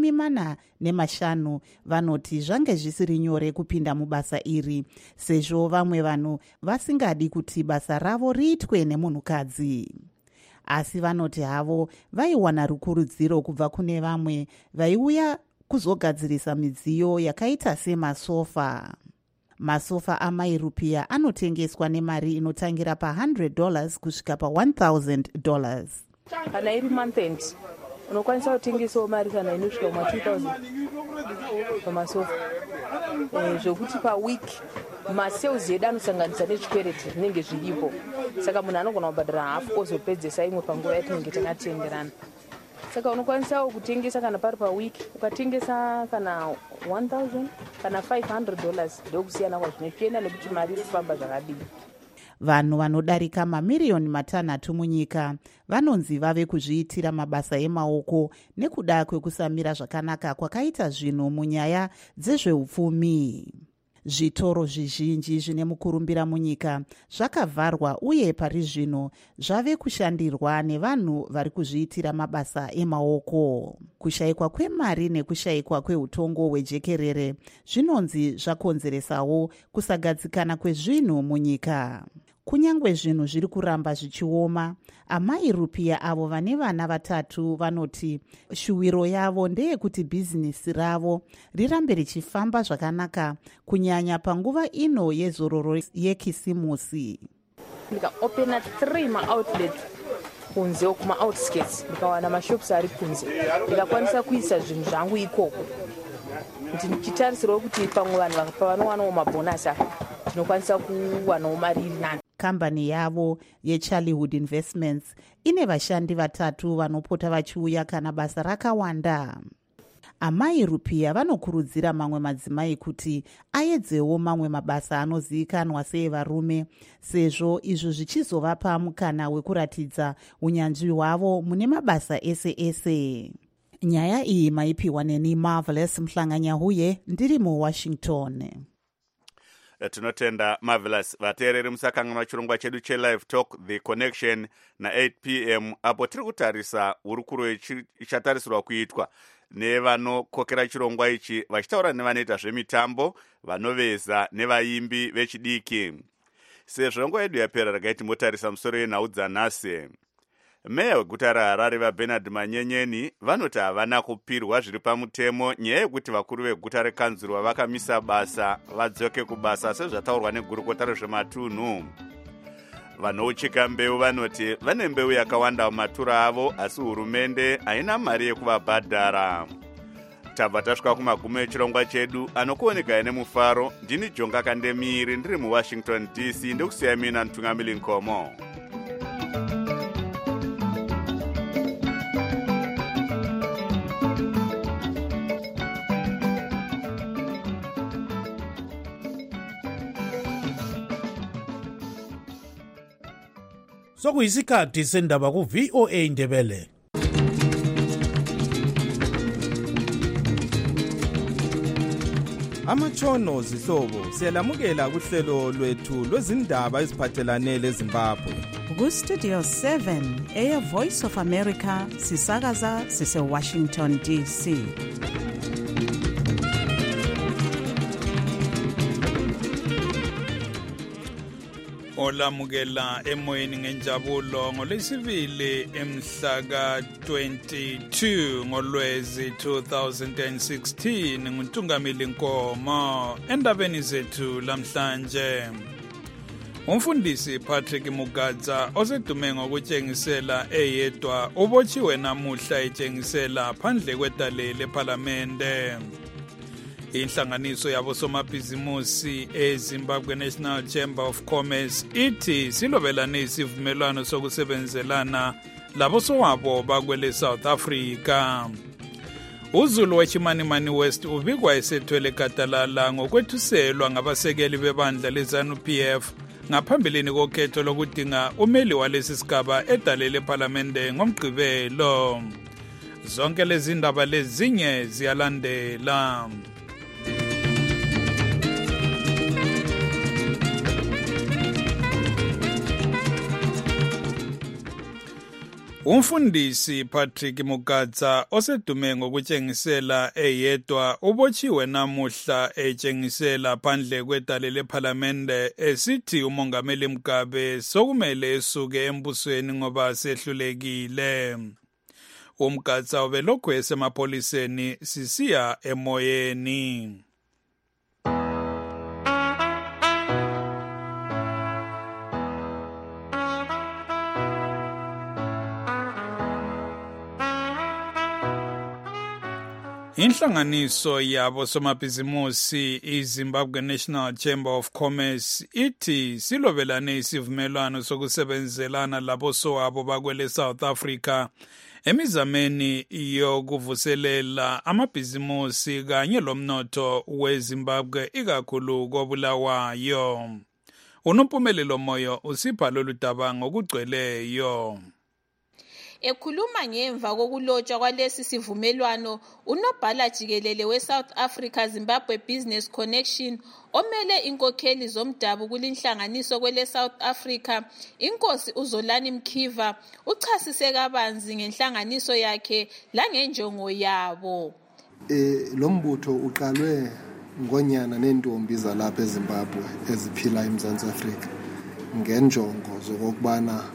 45 vanoti zvange zvisiri nyore kupinda mubasa iri sezvo vamwe vanhu vasingadi kuti basa ravo riitwe nemunhukadzi. asi vanoti havo vaiwana rukurudziro kubva kune vamwe vaiuya kuzogadzirisa midziyo yakaita semasofa. masofa amai rupia anotengeswa nemari inotangira $100 kusvika $1,000. kana iri month end unokwanisa kutengesawo mari kana inosvika kuma$2,000 pamasofa. zvokuti pawiki masales edu anosanganisa nezvikwereti zvinenge zviripo, saka munhu anogona kubhadhara hafu ozopedzesa imwe panguva yatinenge takatenderana. saka unokwanisawo kutengesa kana pari pawiki ukatengesa kana $1,000 kana $500 ndokusiyana kwazvinochienda nekuti mari iri kufamba zvakadii. vanhu vanodarika mamiriyoni 6 munyika vanonzi vave kuzviitira mabasa emaoko nekuda kwekusamira zvakanaka kwakaita zvinhu munyaya dzezveupfumi. zvitoro zvizhinji zvine mukurumbira munyika zvakavharwa uye pari zvino zvave kushandirwa nevanhu vari kuzviitira mabasa emaoko. kushayikwa kwemari nekushayikwa kweutongo hwejekerere zvinonzi zvakonzeresawo kusagadzikana kwezvinhu munyika. kunyange zvinhu zviri kuramba zvichioma, amai rupia avo vane vana 3 vanoti shuwiro yavo ndeyekuti bhizinesi ravo rirambe richifamba zvakanaka kunyanya panguva ino yezororo yekisimusi. ndikaopena 3 maoutlet kunze kuma-outskirts, ndikawana mashops ari kunze, ndikakwanisa kuisa zvinhu zvangu ikoko. ndichitarisirawo kuti pamwe vanhu pavanowanawo mabhonasi tinokwanisa kuwanawo mari iri nani. kambani yavo yeCharliehood Investments ine vashandi 3 vanopota vachiuya kana basa rakawanda. amai rupia vanokurudzira mamwe madzimai kuti aedzewo mamwe mabasa anozivikanwa sevarume sezvo izvo zvichizovapa mukana wekuratidza unyanzvi hwavo mune mabasa ese. nyaya iyi maipiwa neni Marvelous Muhlanganya huye ndiri muWashington. tinotenda Marvelous. vateereri musakanganwa chirongwa chedu chelive talk The Connection na8 p.m. apo tiri kutarisa hurukuro ichatarisirwa kuitwa nevanokokera chirongwa ichi vachitaura nevanoita zvemitambo, vanoveza nevaimbi vechidiki. sezvo nguva yedu yapera regai timbotarisa musoro yenhau dzanhasi. meya weguta reHarare vaBernard Manyenyeni vanoti havana kupirwa zviri pamutemo nyaya yekuti vakuru veguta rekanzurwa vakamisa basa vadzoke kubasa sezvataurwa negurukota rezvematunhu. vanouchika mbeu vanoti vane mbeu yakawanda mumatura avo asi hurumende haina mari yekuvabhadhara. tabva tasvika kumagumo echirongwa chedu anokuonekai nemufaro. ndini Jonga Kandemiri ndiri muWashington DC ndokusiya mina Ntungamili Nkomo. sokuyisikhathi sendaba ku-VOA Indebele. Amatshono zihlobo siyalamukela kuhlelo lwethu lwezindaba eziphathelane leZimbabwe. Ku-Studio 7 Voice of America sisakaza sise-Washington DC. Olamukela emoyeni ngenjabulo ngolwesibili emhla ka-22 ngoLwezi 2016 nguNtungamili Nkomo. Endabeni zethu lamhlanje, umfundisi Patrick Mugadza osedume ngokutshengisela eyedwa ubotshiwe namuhla etshengisela phandle kwedale lePhalamende. Inhlanganiso yabosomabhizimusi eZimbabwe National Chamber of Commerce ithi silobelane isivumelwano sokusebenzelana labosowabo bakwele South Africa. uZulu weChimanimani West ubikwa esethwele gadalala ngokwethuselwa ngabasekeli bebandla leZANU-PF ngaphambilini kokhetho lokudinga umeli walesi sigaba edale lePhalamende ngomgqibelo. Zonke lezi ndaba lezinye ziyalandela. Umfundisi Patrick Mugadza osedume ngokutshengisela eyedwa ubotshiwe namuhla etshengisela phandle kwedale lePhalamende esithi umongameli Mugabe sokumele esuke embusweni ngoba sehlulekile. Umgadza ubelokhu esemapoliseni sisiya emoyeni. Inhlanganiso yabosomabhizimusi iZimbabwe National Chamber of Commerce ithi silobelane isivumelwano sokusebenzelana labosowabo bakwele South Africa emizameni yokuvuselela amabhizimusi kanye lomnotho weZimbabwe ikakhulu koBulawayo. Unompumelelo Moyo usipha lolu daba ngokugcweleyo. Ekhuluma ngemva kokulotshwa kwalesi sivumelwano, unobhala jikelele weSouth Africa Zimbabwe Business Connection omele inkokheli zomdabu kulinhlanganiso kwele South Africa, inkosi uZolani Mkhiva, uchasise kabanzi ngenhlanganiso yakhe langenjongo yabo. Lo mbutho uqalwe ngonyana nentombi zalapha eZimbabwe eziphila eMzantsi Afrika ngenjongo zokubana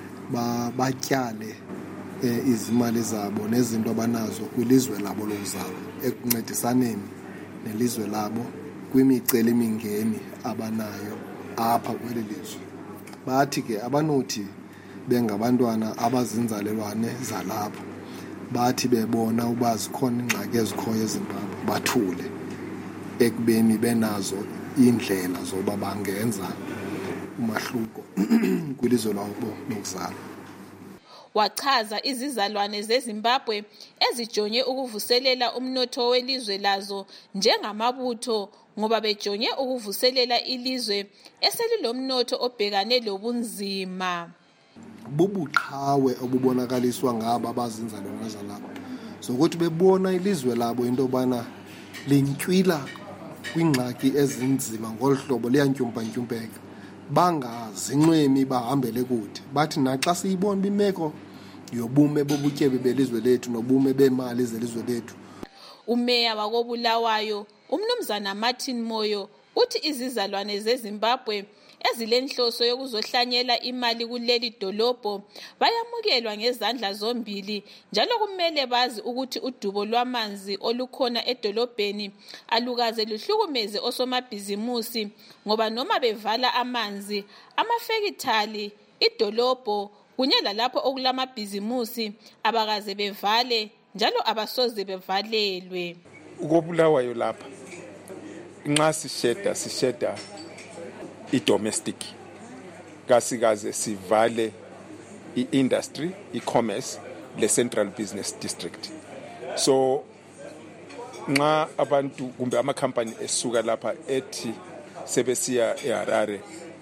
batyale izimali zabo nezinto abanazo kwilizwe labo lokuzalwa ekuncedisaneni nelizwe labo kwimicelimingeni abanayo apha kweli lizwe. Bathi ke abanothi bengabantwana abazinzalelwane zalapho, bathi bebona uba zikhona ingxaki ezikhoyo eZimbabwe bathule ekubeni benazo indlela zoba bangenza umahluko kwilizwe labo lokuzalwa. Wachaza izizalwane zeZimbabwe ezijonge ukuvuselela umnotho welizwe lazo njengamabutho ngoba bejonge ukuvuselela ilizwe eselilomnotho obhekane lobunzima. Bubuqhawe obubonakaliswa ngaba abazinzalwane zalapha zokuthi bebona ilizwe labo into bana linkwila kwingxaki ezinzima ngolhlobo liyantyumpa-ntyumpeka, bangazinqwemi bahambele kude. Bathi naxa siyibona imeko yobume bobutyebi belizwe lethu nobume beemali zelizwe lethu. Umeya wakoBulawayo uMnumzana Martin Moyo uthi izizalwane zeZimbabwe ezilenhloso yokuzohlanyela imali kuleli dolobho bayamukelwa ngezandla zombili, njalo kumele bazi ukuthi udubo lwamanzi olukhona edolobheni alukaze luhlukumeze osomabhizimusi ngoba noma bevala amanzi, amafekithali, idolobho kunye lalapho okulamabhizimusi abakaze bevale njalo abasoze bevalelwe. KoBulawayo lapha nxa sisheda i-domestic kasikaze sivale i-industry, i-commerce le-central business district. So nxa abantu kumbe amakhampani esuka lapha ethi sebesiya eHarare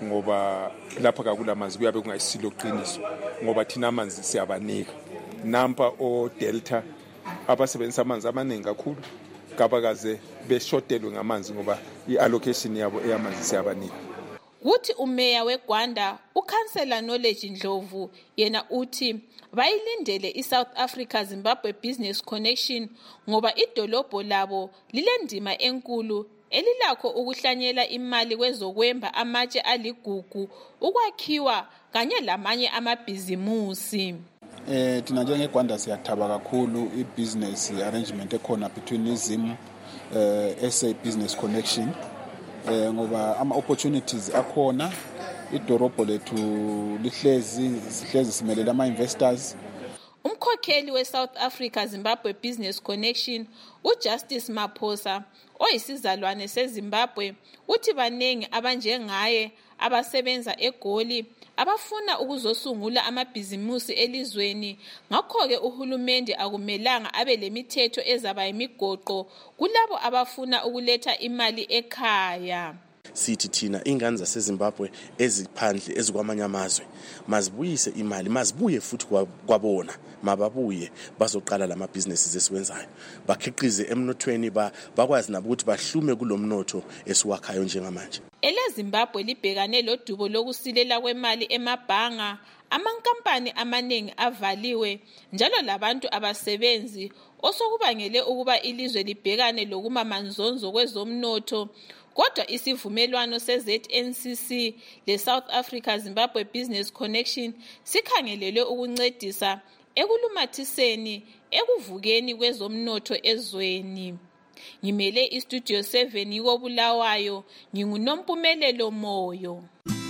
ngoba lapha kakulamazwi kuyabe kungayisilo qiniso ngoba thina amanzi siyabanika nampa o Delta abasebenzisa amanzi amaningi kakhulu kabakaze beshotelwe ngamanzi ngoba i-allocation yabo eyamanzi siyabanika. Kuthi umeya weGwanda ukhansela Knowledge Ndlovu yena uthi bayilindele iSouth Africa Zimbabwe Business Connection ngoba idolobho labo lilendima enkulu elilakho ukuhlanyela imali kwezokwemba amatshe aligugu ukwakhiwa kanye lamanye amabhizimusi. Thina njengeGwanda siyathaba kakhulu i-business arrangement ekhona between iZim SA Business Connection ngoba ama-opportunities akhona idorobho lethu sihlezi simelele ama-investors. Umkhokheli we-South Africa Zimbabwe Business Connection uJustice Maphosa oyisizalwane seZimbabwe uthi baningi abanjengaye abasebenza eGoli abafuna ukuzosungula amabhizimusi elizweni ngakho-ke uhulumende akumelanga abe lemithetho ezaba imigoqo kulabo abafuna ukuletha imali ekhaya. Sithi thina ingane zaseZimbabwe eziphandle ezikwamanye amazwe mazibuyise imali mazibuye futhi kwabona mababuye bazoqala lamabhizinesi esiwenzayo bakhiqize emnothweni bakwazi nabo ukuthi bahlume kulomnotho esiwakhayo njengamanje. EleZimbabwe libhekane lodubo lokusilela kwemali emabhanga, amankampani amaningi avaliwe njalo labantu abasebenzi osokubangele ukuba ilizwe libhekane lokumamanzonzo kwezomnotho. Kodwa isivumelwano se-ZNCC le-South Africa Zimbabwe Business Connection sikhangelelwe ukuncedisa ekulumathiseni ekuvukeni kwezomnotho ezweni. Ngimele iStudio 7 yikoBulawayo, nginguNompumelelo Moyo.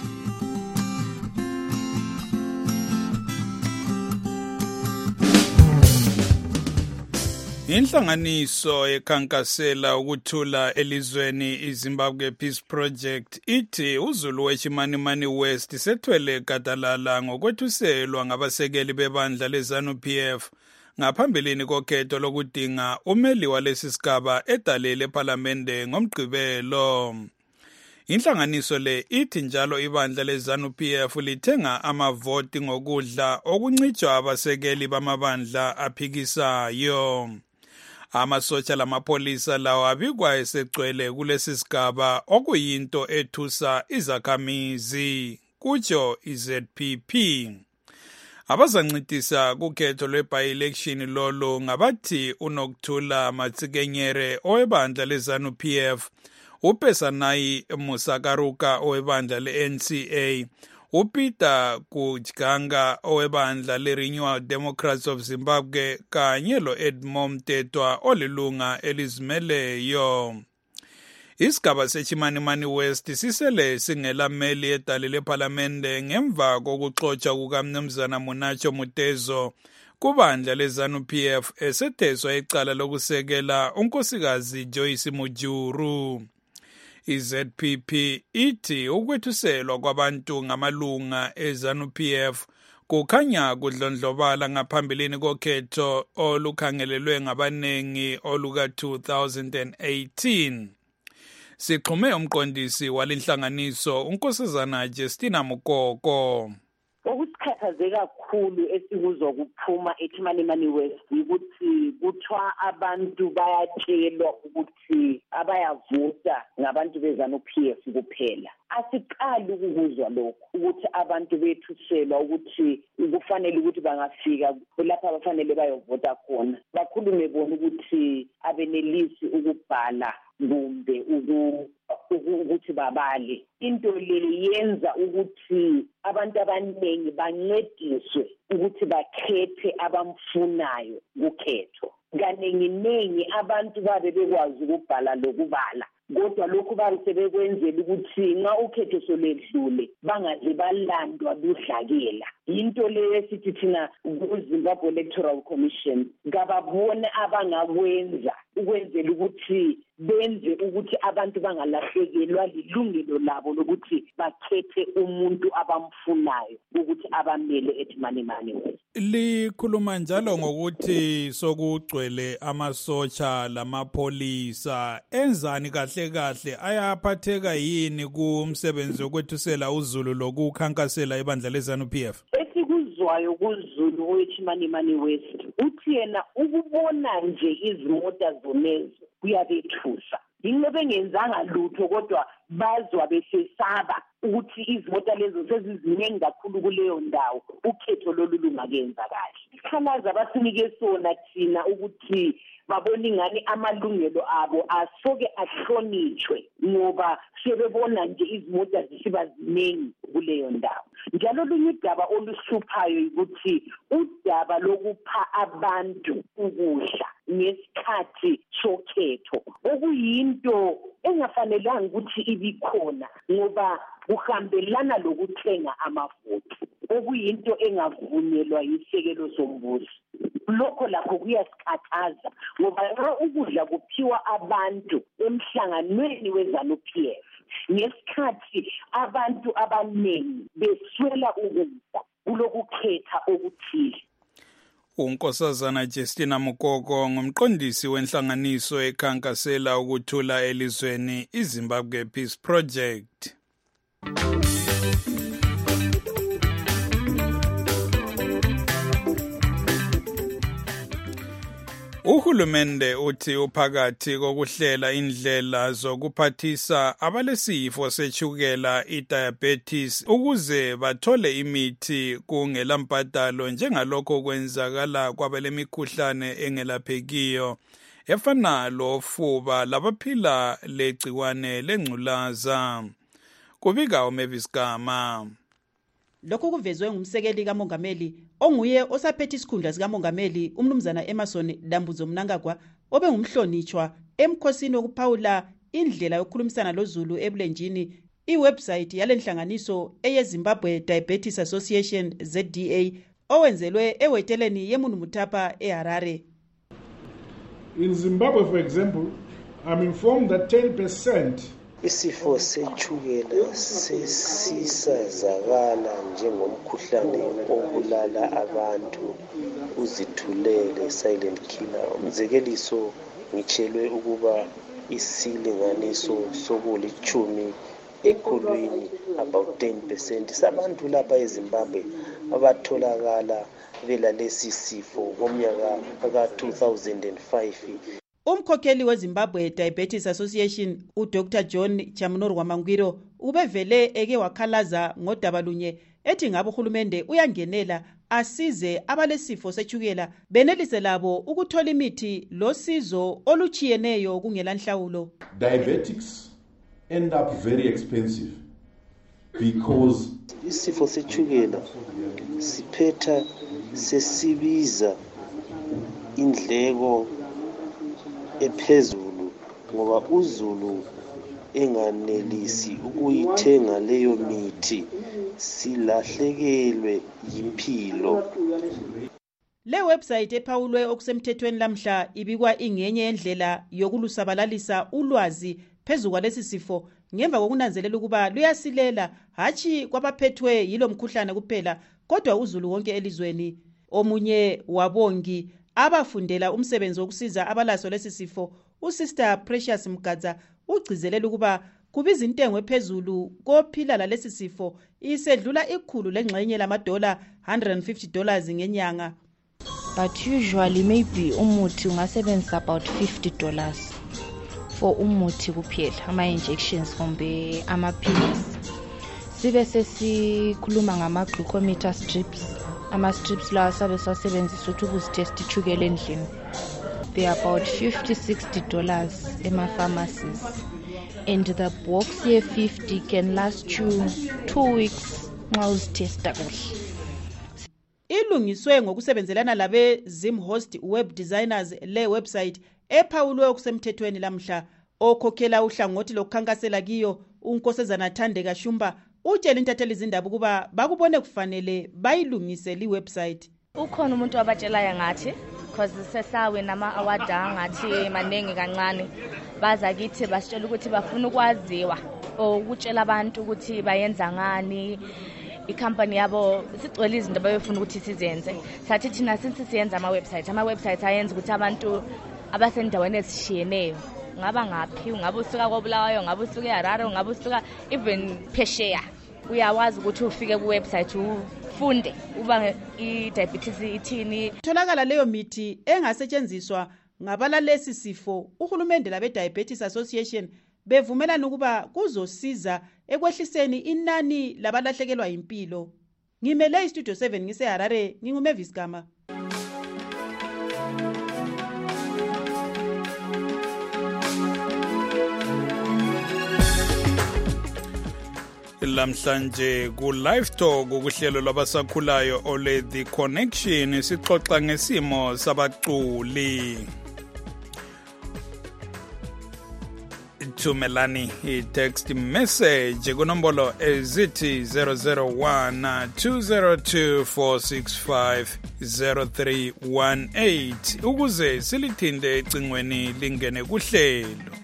Inhlanganiso ekhankasela ukuthula elizweni iZimbabwe Peace Project ithi uZulu weChimanimani West sethwele gadalala ngokwethuselwa ngabasekeli bebandla leZANU-PF ngaphambilini kokhetho lokudinga umeli walesi sigaba edalele ePhalamende ngomgqibelo. Inhlanganiso le ithi njalo ibandla leZANU-PF lithenga amavoti ngokudla okuncitshwa abasekeli bamabandla aphikisayo. Amasotsha lamapolisa lawo abikwa esegcwele kulesi sigaba okuyinto ethusa izakhamizi kutsho iZPP. Abazancitisa kukhetho lwe-by-election lolo ngabathi uNokthula Matsikenyere owebandla leZANU-PF, uPesanayi Musakaruka owebandla le-NCA, uPeter Kujganga owebandla le-Renewal Democrats of Zimbabwe kanye lo-Edmond Mtetwa olilunga elizimeleyo. Isigaba seChimanimani West sisele singelameli edale lePhalamende ngemva kokuxotsha kukaMnumzana Munacho Mutezo kubandla leZANU-PF esetheswa icala lokusekela unkosikazi Joyce Mujuru. iZPP ithi ukwethuselwa kwabantu ngamalunga eZANU-PF kukhanya kudlondlobala ngaphambilini kokhetho olukhangelelwe ngabanengi oluka-2018. Sixhume umqondisi walenhlanganiso unkosazana Justina Mukoko. Okusikhathaze kakhulu esikuzokuphuma eChimanimani West ukuthi kuthiwa abantu bayatshelwa ukuthi abayavota ngabantu beZANU-PF kuphela. Asiqali ukuzwa lokho ukuthi abantu bethuselwa ukuthi kufanele ukuthi bangafika lapha abafanele bayovota khona bakhulume bona ukuthi abenelisi ukubhala kumbe ukuthi babale. Into le yenza ukuthi abantu abaningi bancediswe ukuthi bakhethe abamfunayo kukhetho. Kaningi abantu babe bekwazi ukubhala lokubala, kodwa lokhu basebekwenzela ukuthi nxa ukhetho soledlule bangaze balandwa budlakela. into le esithi thina ku-Zimbabwe Electoral Commission ngababone abangakwenza ukwenzela ukuthi benze ukuthi abantu bangalahlekelwa lilungelo labo lokuthi bakhethe umuntu abamfunayo ukuthi abamele eTimanimani West. Likhuluma njalo ngokuthi sokugcwele amasotsha lamapholisa, enzani kahle kahle ayaphatheka yini kumsebenzi wokwethusela uZulu lokukhankasela ibandla leZANU-PF? Esikuzwayo kuZulu weTimanimani West uthi yena ukubona nje izimota zonezo kuyabethusa. Yinto bengenzanga lutho kodwa bazwa besesaba ukuthi izimota lezo seziziningi kakhulu kuleyo ndawo, ukhetho lolu lungakenza kahle. Ikhalaza abasinike sona thina ukuthi babona ingani amalungelo abo asoke ahlonitshwe ngoba sebebona nje izimota zisiba ziningi kuleyo ndawo. Njalo lunye udaba oluhluphayo ukuthi udaba lokupha abantu ukudla ngesikhathi sokhetho okuyinto engafanelanga ukuthi ibikhona ngoba kuhambelana lokuthenga amavoti okuyinto engavunyelwa yisekelo sombuso. Lokho lakho kuyasikhathaza ngoba nxa ukudla kuphiwa abantu emhlanganweni weZANU-PF ngesikhathi abantu abaningi beswela ukudla kulokukhetha okuthile. uNkosazana Justina Mukoko ngumqondisi wenhlanganiso ekhankasela ukuthula elizweni iZimbabwe Peace Project. Uhulumende uthi uphakathi kokuhlela indlela zokuphathisa abalesifo sechukela idiabetes ukuze bathole imithi kungelambhadalo njengalokho kwenzakala kwabalemikhuhlane engelaphekiyo efana lofuba labaphila legciwane lengculaza. Kubika uMavis Gama. Lokho kuvezwe ngumsekeli kaMongameli onguye osaphethe isikhundla sikaMongameli umnumzana Emerson Dambudzo Mnangagwa obengumhlonitshwa emkhosini wokuphawula indlela yokukhulumisana loZulu ebulenjini. Iwebsite yalenhlanganiso eyeZimbabwe Diabetes Association ZDA owenzelwe eweteleni yeMunu Mutapa eHarare. In Zimbabwe, for example, I'm informed that 10% isifo sechukela sesisazakala njengomkhuhlane obulala abantu uzithulele silent killer. Umzekeliso ngitshelwe ukuba isilinganiso sokulichumi ekhulwini about 10% sabantu lapha eZimbabwe abatholakala belalesi sifo ngomnyaka ka-2005. Umkhokheli weZimbabwe Diabetes Association uDr John Chamunorwa Mangwiro ubevele eke wakhalaza ngodaba lunye ethi ngabe uhulumende uyangenela asize abalesifo sechukela benelise labo ukuthola imithi losizo oluchiyeneyo kungelanhlawulo. Diabetics end up very expensive because isifo sechukela siphetha sesibiza indleko ephezulu ngoba uZulu enganelisi ukuyithenga leyo mithi silahlekelwe yimpilo. Le website ephawulwe okusemthethweni lamhla ibikwa ingenye yendlela yokulusabalalisa ulwazi phezu kwalesi sifo ngemva kokunanzelela ukuba luyasilela hachi kwabaphethwe yilo mkhuhlane kuphela kodwa uZulu wonke elizweni. Omunye wabongi abafundela umsebenzi wokusiza abalaso lesi sifo uSister Precious Mgadza ugcizelela ukuba kubiza intengo ephezulu kophila lalesi sifo isedlula ikhulu lengxenye lamadola $150 ngenyanga. But usually maybe umuthi ungasebenzisa about $50 for umuthi kuphela ama injections kumbe amaphilisi. Sibe sesikhuluma ngama glucometer strips. Ama-strips lawa sabe sasebenzisa ukuthi ukuzitesta ichukela endlini. They are about $50-60 ema-pharmacies. And the box ye 50 can last you 2 weeks nxa uzitesta kuhle. Ilungiswe ngokusebenzelana labe Zimhost web designers le website ephawulwe okusemthethweni lamhla okhokhela uhlangothi lokukhankasela kiyo uNkosazana Thandeka Shumba utshela intatheli izindaba ukuba bakubone kufanele bayilungise liwebsite. Ukhona umuntu abatshelayo ngathi because sesawe nama-award angathi maningi kancane baza kithi basitshela ukuthi bafuna ukwaziwa ukutshela abantu ukuthi bayenza ngani ikhampani yabo sigcwele izinto abayofuna ukuthi sizenze. Sathi thina since siyenza ama-websites ayenza ukuthi abantu abasendaweni ezishiyeneyo ngaba ngaphi, ngabe usuka koBulawayo, ngabe usuka eHarare, ngabe usuka even phesheya, uyawazi ukuthi ufike ku-website ufunde uba i-diabetes ithini. Tholakala leyo mithi engasetshenziswa ngabalalesi sifo. Uhulumende labe-Diabetes Association bevumelana ukuba kuzosiza ekwehliseni inani labalahlekelwa impilo. Ngimele iStudio 7 ngiseHarare, nginguMavis Gama. Lamhlanje ku live talk ukuhlelo lwabasakhulayo ole The Connection sixoxa ngesimo sabaculi. Thumelani i-text message kunombolo ezithi 001-202-465-0318 ukuze silithinde ecingweni lingene kuhlelo.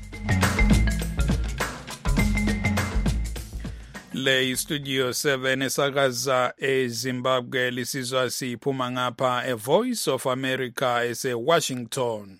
Le Studio 7 esakaza eZimbabwe lisizwa siphuma ngapha eVoice of America ese-Washington.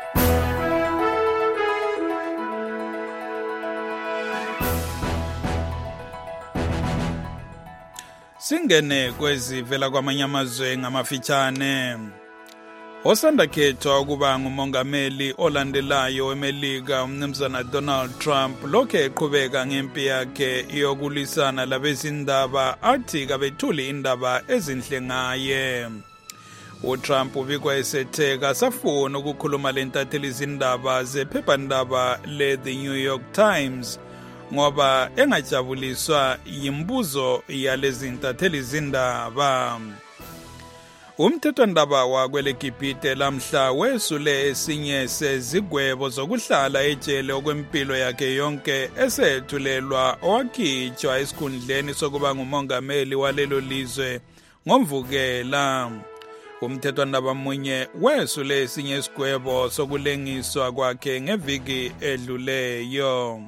Singene kwezivela kwamanye amazwe ngamafitshane. Osanda khethwa ukuba ngumongameli olandelayo weMelika umnumzana Donald Trump lokhe eqhubeka ngempi yakhe yokulisana labezindaba athi kabethuli indaba ezinhle ngaye. UTrump ubikwa esetheka safuna ukukhuluma lentatheli izindaba zephephandaba le-The New York Times ngoba engajabuliswa yimbuzo yalezi ntatheli izindaba. Umthethwandaba wakwele Gibhite lamhla wesule esinye sezigwebo zokuhlala ejele okwempilo yakhe yonke esethulelwa owakhitshwa esikhundleni sokuba ngumongameli walelo lizwe ngomvukela. Umthethwandaba munye wesule esinye isigwebo sokulengiswa kwakhe ngeviki edluleyo.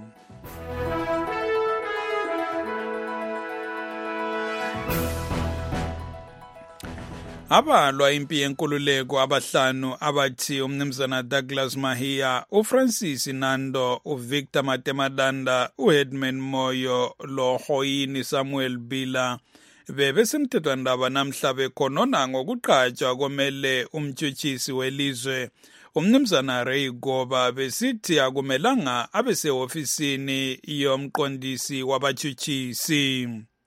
Abalwa impi yenkululeko abahlanu abathi umnumzana Douglas Mahia, uFrancis Nando, uVictor Matemadanda, uHedman Moyo, loHoyini Samuel Bila bebesemthethwandaba namhla bekhonona ngokuqhatshwa komele umtshutshisi welizwe umnumzana Ray Goba besithi akumelanga abesehofisini yomqondisi wabatshutshisi.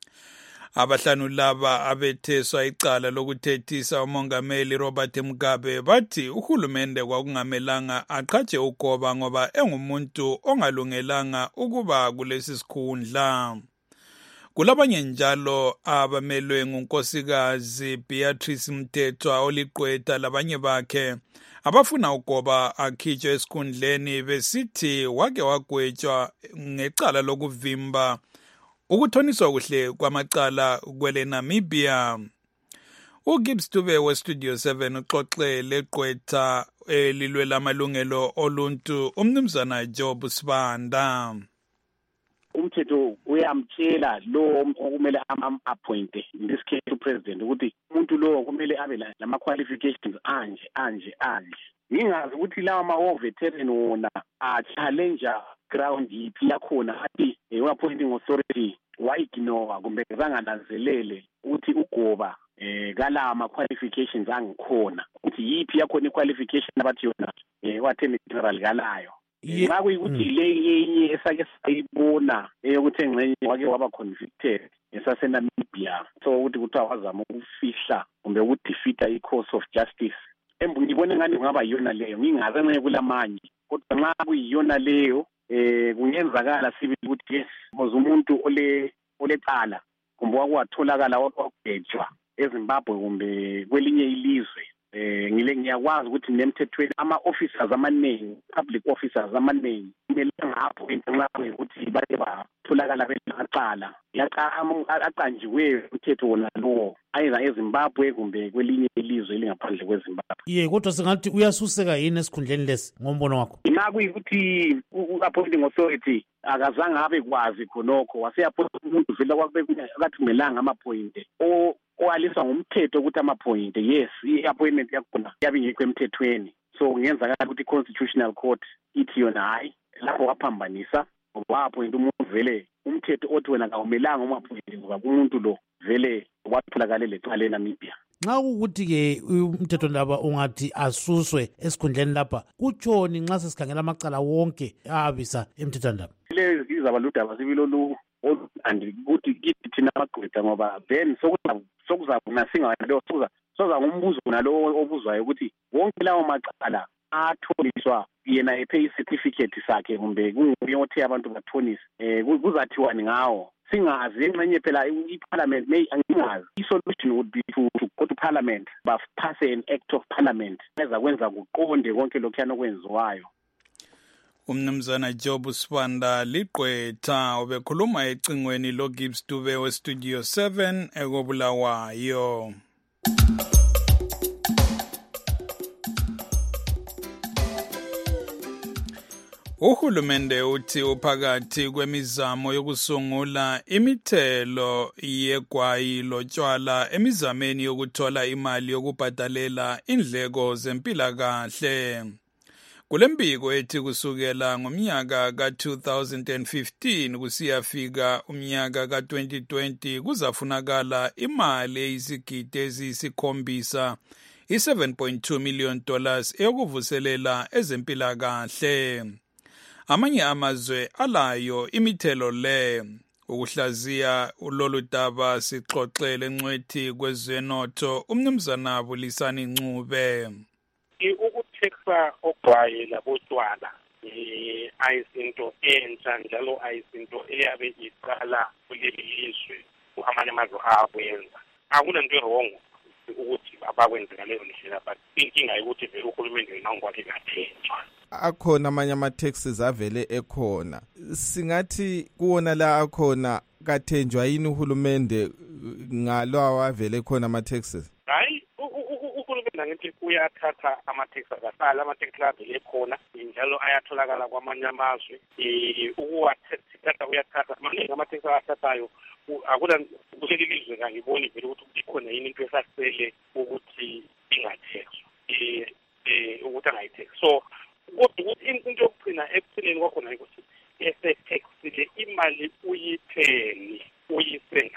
Abahlanu laba abetheswa icala lokuthethisa umongameli Robert Mugabe bathi uhulumende kwakungamelanga aqhatshe uGoba ngoba engumuntu ongalungelanga ukuba kulesi sikhundla. Kulabanye njalo abamelwe ngunkosikazi Beatrice Mthethwa oliqweta labanye bakhe abafuna uGoba akhitshwe esikhundleni besithi wake wagwetshwa ngecala lokuvimba ukuthoniswa kuhle kwamacala kwele Namibia. uGibbs Dube weStudio 7 uxoxe leqwetha elilwela amalungelo oluntu umnumzana Job Sibanda. Umthetho uyamtshela lo okumele am-appointe in this case upresident ukuthi umuntu lo kumele abe lama-qualifications anje. Ngingazi ukuthi lawa ma-veteran wona a-challenge ground yiphi yakhona athi appointing authority wayignore kumbe zangananzelele ukuthi uGoba kala ama-qualifications angikhona ukuthi yiphi yakhona i-qualification abathi yona watheni general kalayo. Ngakuyikuthi le yenye esake sayibona eyokuthi engxenye wake waba convicted esaseNamibia so ukuthi kuthiwa wazama ukufihla kumbe ukudefeata i-course of justice. Ngibone ngani kungaba yiyona leyo ngingaze nxe kulamanye kodwa nxa kuyiyona leyo kungenzakala sibili ukuthi yes umuntu olecala kumbe wakwatholakala wakugejwa eZimbabwe kumbe kwelinye ilizwe. Ngiyakwazi ukuthi nemthethweni ama-officers amaningi, public officers amaningi akumelanga appoint nxa ukuthi baye batholakala belamacala aqanjiweyo umthetho wona lowo ayenza eZimbabwe kumbe kwelinye ilizwe elingaphandle kweZimbabwe. Kodwa singathi uyasuseka yini esikhundleni lesi ngombono wakho? Nxa kuyikuthi u-appointing authority akazange abe kwazi khonokho wase-appointa umuntu vele akathi kumelanga amaphoyinte owaliswa ngumthetho ukuthi amaphoyinte yes i-appointment yakhona yabe ingekho emthethweni. So kungenzakala ukuthi i-constitutional court ithi yona hayi lapho waphambanisa waphoyinta umuntu vele umthetho othi wena kawumelanga umaphoyinte ngoba umuntu lo vele watholakale lecala eNamibia. Nxa ukuthi-ke umthetho ndaba ungathi asuswe esikhundleni lapha kutshoni nxa sesikhangela amacala wonke abisa emthethwandaba? Lezi izaba ludaba sibilo oluandi ukuthi kithi thina amagqwetha ngoba then sokuzabona singalo soza ngumbuzo nalo obuzwayo ukuthi wonke lawo macala athoniswa yena ephe i-certificate sakhe kumbe kunguye othe abantu bathonisa kuzathiwani ngawo singazi engxenye phela i-parliament angingazi i-solution would be to go to parliament pass an act of parliament ezakwenza kuqonde konke lokhuyana okwenziwayo. Umnumzana Job Sibanda Ligqwetha obekhuluma ecingweni loGibbs Dube weStudio 7 ekobulawayo. Uhulumende uthi uphakathi kwemizamo yokusungula imithelo yegwayi lotshwala emizameni yokuthola imali yokubhadalela indleko zempilakahle. Kulembiko ethi kusukela ngomnyaka ka-2015 kusiyafika umnyaka ka-2020 kuzafunakala imali eyisigidi eziyisi-7 $7.2 million eyokuvuselela ezempilakahle. Amanye amazwe alayo imithelo le. Ukuhlaziya lolu daba sixoxele ngcwethi kwezenotho umnumzana Bulisani Ncube. Ukutheksa ogwayi labotshwala ayisinto entsha njalo ayisinto eyabe iqala kuleli lizwe amanye amazwe akwenza. Akunanto wrong ukuthi abakwenza ngaleyo ndlela but inkinga ukuthi vele uhulumende nangokwakhe kathenjwa. Akhona amanye ama-taxes avele ekhona. Singathi kuwona la akhona kathenjwa yini uhulumende ngalo avele ekhona ama-taxes? Hayi, uhulumende ngithi uyathatha ama-taxes akasala ama-taxes avele ekhona njalo ayatholakala kwamanye amazwe. Ukuwathatha uyathatha maningi ama-taxes athathayo akula kuleli lizwe ngiboni vele ukuthi ikhona yini into esasele ukuthi ingathexwa ukuthi angayithexwa. So ukuthi into yokugcina ekupheleni kwakhona ukuthi esethexile imali uyitheni uyise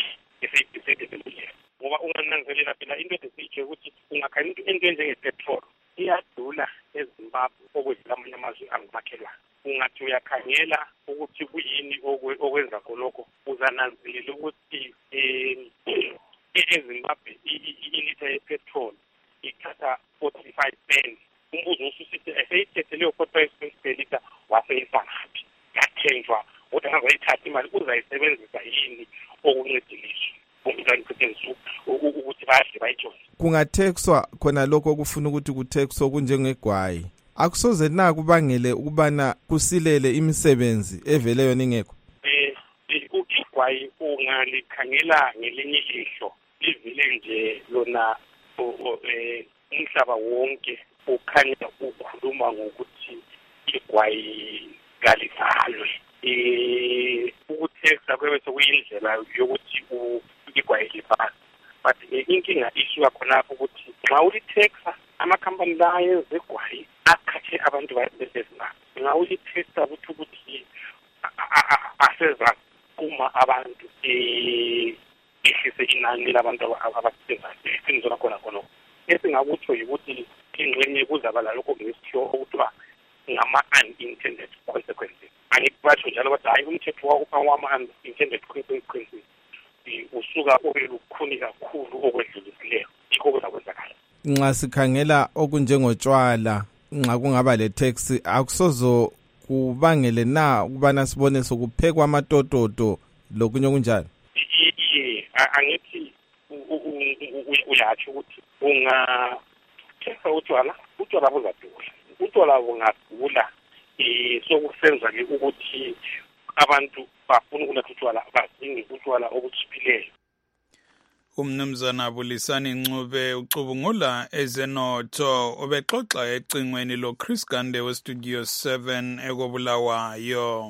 ngaphi ngoba ungananzelela phela into esiyitshe ukuthi ungakhanya into enjengepetrol iyadula eZimbabwe okwedlula amanye amazwe angumakhelwane. Ungathi uyakhangela ukuthi kuyini okwenza khonokho uzananzelela ukuthi eZimbabwe ilitha yepetrol ithatha 45 pence. Umbuzo ususithi eseyithethele 45 pence per liter waseyisa ngaphi yathenjwa ukuthi angazayithatha imali uzayisebenzisa yini okuncediliswa ukuthi badle bayijone. Kungathexwa khona lokho okufuna ukuthi kuthexwa kunjengegwayi. Akusoze na kubangele ukubana kusilele imisebenzi evele yona ingekho. Igwayi ungalikhangela ngelinye ihlo livile nje lona umhlaba wonke ukhanya ukhuluma ngokuthi igwayi kalivalwe. Ukuthexta kwebese kuyindlela yokuthi igwayi livalwe. But inkinga isuka khonapho ukuthi nxa ulithexta amakhampani la yenza igwayi akhathe abantu besezimali. Nxa ulithexta ukuthi aseza uma abantu ehlise inani labantu abasebenzayo iqiniso lakhona khonokho. Esingakutsho yikuthi ingxenye kuzaba lalokho ngesikhiwo okuthiwa ngama-unintended consequences. Angibatsho njalo bathi hayi umthetho wama-unintended consequences usuka ube lukhuni kakhulu okwedlulisileyo yikho kuzakwenzakala. Nxa sikhangela okunjengotshwala nxa kungaba le tax akusozo kubangele na ukubana sibone sokuphekwa amatototo lokunye kunjalo. Angithi uyatsho ukuthi ungathesa utshwala buzadula. Utshwala bungadula sokusenza-ke ukuthi abantu bafuna ukunatha utshwala badinge utshwala obuchiphileyo. Umnumzana Bulisani Ncube ucubungula ezenotho obexoxa ecingweni lo Chris Gande we Studio 7 ekobulawayo.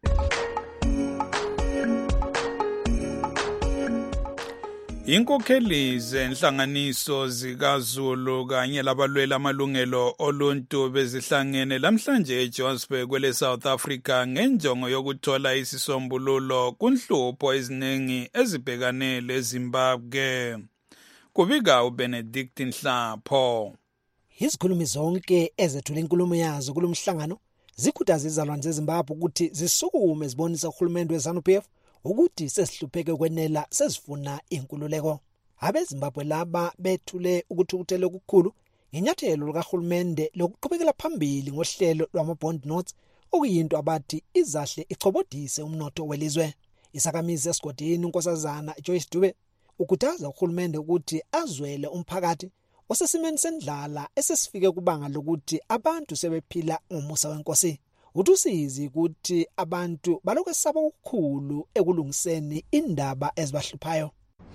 Inkokheli zenhlanganiso zikaZulu kanye labalwela amalungelo oluntu bezihlangene lamhlanje eJohannesburg kwele South Africa ngenjongo yokuthola isisombululo kunhlupho eziningi ezibhekane leZimbabwe. Kubika uBenedict Nhlapho. Izikhulumi zonke ezethula inkulumo yazo kulomhlangano zikhuthaza izalwane zeZimbabwe ukuthi zisukume zibonisa uhulumende weZANU-PF ukuthi sesihlupheke kwenela sesifuna inkululeko. AbeZimbabwe laba bethule ukuthukuthela okukhulu ngenyathelo likahulumende lokuqhubekela phambili ngohlelo lwama-bond notes okuyinto abathi izahle ichobodise umnotho welizwe. Isakamisi esigodini unkosazana Joyce Dube ukhuthaza uhulumende ukuthi azwele umphakathi osesimeni sendlala esesifike kubanga lokuthi abantu sebephila ngomusa wenkosi. Utusizi ukuthi abantu balokhu esaba ukukhulu ekulungiseni indaba ezibahluphayo.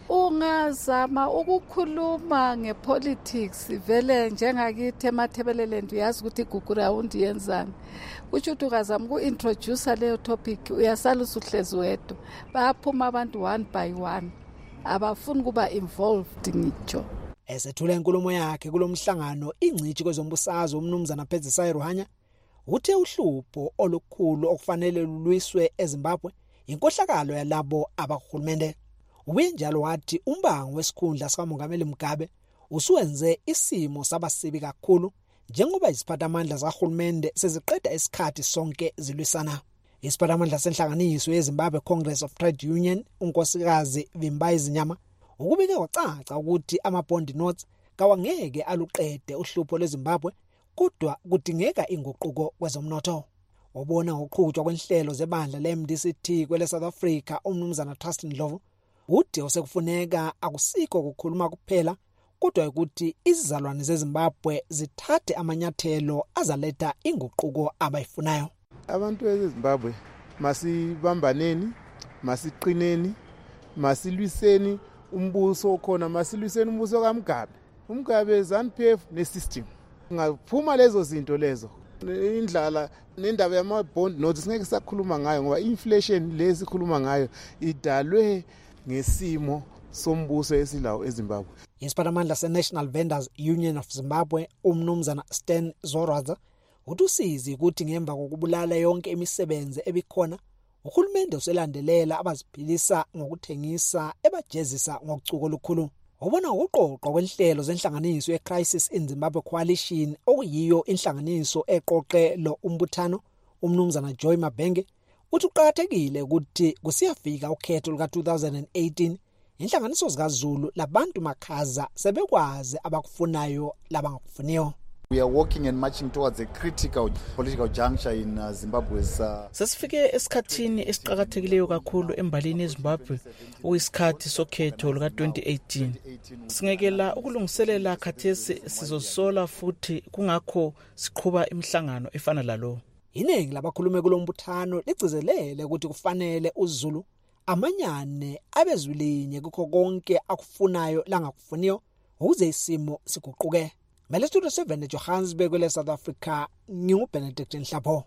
Ungazama ukukhuluma ngepolitics vele njengakithi eMathebeleland uyazi ukuthi gugurawundi yenzani. Kusho ukuthi ukazama uku-introduce leyo topic uyasala usuhlezi wedwa. Bayaphuma abantu one by one. Abafuni kuba involved ngitsho. Esethula inkulumo yakhe kulomhlangano ingcithi kwezombusazwe umnumzana Phezisai Ruhanya uthe uhlupho olukhulu okufanele lulwiswe eZimbabwe inkohlakalo yalabo abahulumende. Ubuye njalo wathi umbango wesikhundla sikamongameli Mugabe usuwenze isimo sabasibi kakhulu njengoba iziphathamandla zahulumende seziqeda isikhathi sonke zilwisana. Isiphathamandla senhlanganiso yeZimbabwe Congress of Trade Union unkosikazi Vimbayi Zinyama ukubike kwacaca ukuthi ama-bond notes kawangeke aluqede uhlupho lweZimbabwe kodwa kudingeka inguquko kwezomnotho. Wabona ngokuqhutshwa kwenhlelo zebandla le-MDCT kwele South Africa umnumzana Trustin Ndlovu uthi osekufuneka akusikho kukhuluma kuphela kodwa ukuthi izizalwane zeZimbabwe zithathe amanyathelo azaletha inguquko abayifunayo. Abantu beZimbabwe masibambaneni, masiqineni, masilwiseni umbuso khona, masilwiseni umbuso kaMugabe. UMugabe ZANU-PF nesystem. Ngaphuma lezo zinto lezo indlala nendaba yama-bond notes singeke sakhuluma ngayo ngoba inflation lesikhuluma ngayo idalwe ngesimo sombuso esilawo eZimbabwe. Isiphathamandla se-National Vendors Union of Zimbabwe umnumzana Stan Zoraza utusizi ukuthi ngemva kokubulala yonke imisebenzi ebikhona uhulumende uselandelela abaziphilisa ngokuthengisa ebajezisa ngokucuko olukhulu. Ubona ukuqoqwa kwenhlelo zenhlanganiso ye-Crisis in Zimbabwe Coalition okuyiyo inhlanganiso eqoqe lo umbuthano umnumzana Joy Mabenge uthi uqhakathekile ukuthi kusiyafika ukhetho luka-2018 inhlanganiso zikaZulu labantu makhaza sebekwazi abakufunayo labangakufuniyo. We are walking and marching towards a critical political juncture in Zimbabwe's Sasifike esikhathini esiqhakathekileyo kakhulu embalini eZimbabwe uyisikhathi sokhetho luka 2018. Singekela ukulungiselela khathesi sizosola futhi kungakho siqhuba imihlangano efana lalo. Iningi labakhulume kulombuthano ligcizelele ukuthi kufanele uZulu amanyane abezwilinye kukho konke akufunayo langakufuniyo ukuze isimo siguquke. Mele Studio 7 eJohannesburg kwele South Africa nginguBenedict Nhlapho.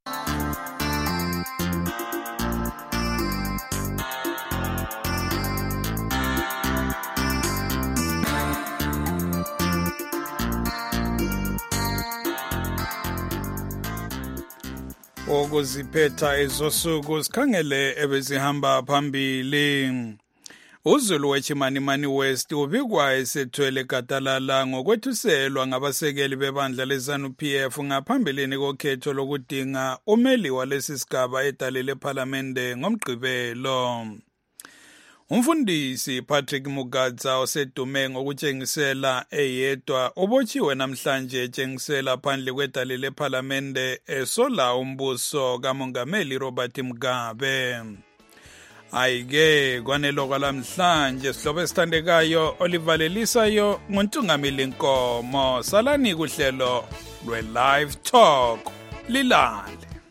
Okuziphetha ezosuku sikhangele ebezihamba phambili. uZulu weChimanimani West ubikwa esethwele gatalala ngokwethuselwa ngabasekeli bebandla leZANU-PF ngaphambilini kokhetho lokudinga umeli walesi sigaba edale lePhalamende ngomgqibelo. Umfundisi Patrick Mugadza osedume ngokutshengisela eyedwa ubotshiwe namhlanje etshengisela phandle kwedale lePhalamende esola umbuso kaMongameli Robert Mugabe. Ayike kwanelo kwalamhlanje sihlobo esithandekayo olivalelisayo nguntungamili Nkomo salani kuhlelo lwe Live Talk. lilale.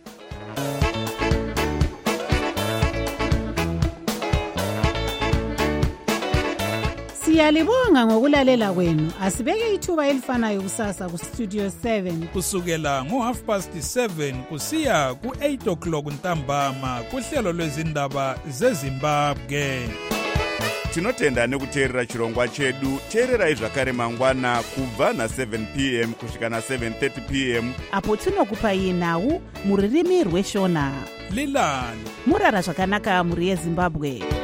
Siyalibonga ngokulalela kwenu. Asibeke ithuba elifanayo kusasa ku Studio 7 kusukela ngo7:30 kusiya ku8 o'clock ntambama kuhlelo lwezindaba zeZimbabwe. Tinotenda nekuteerera chirongwa chedu. Teererai zvakare mangwana kubva na7 p.m. kusvika na7:30 p.m. apo tinokupai nhau muririmi rweshona. Lilale. Murara zvakanaka muri yeZimbabwe.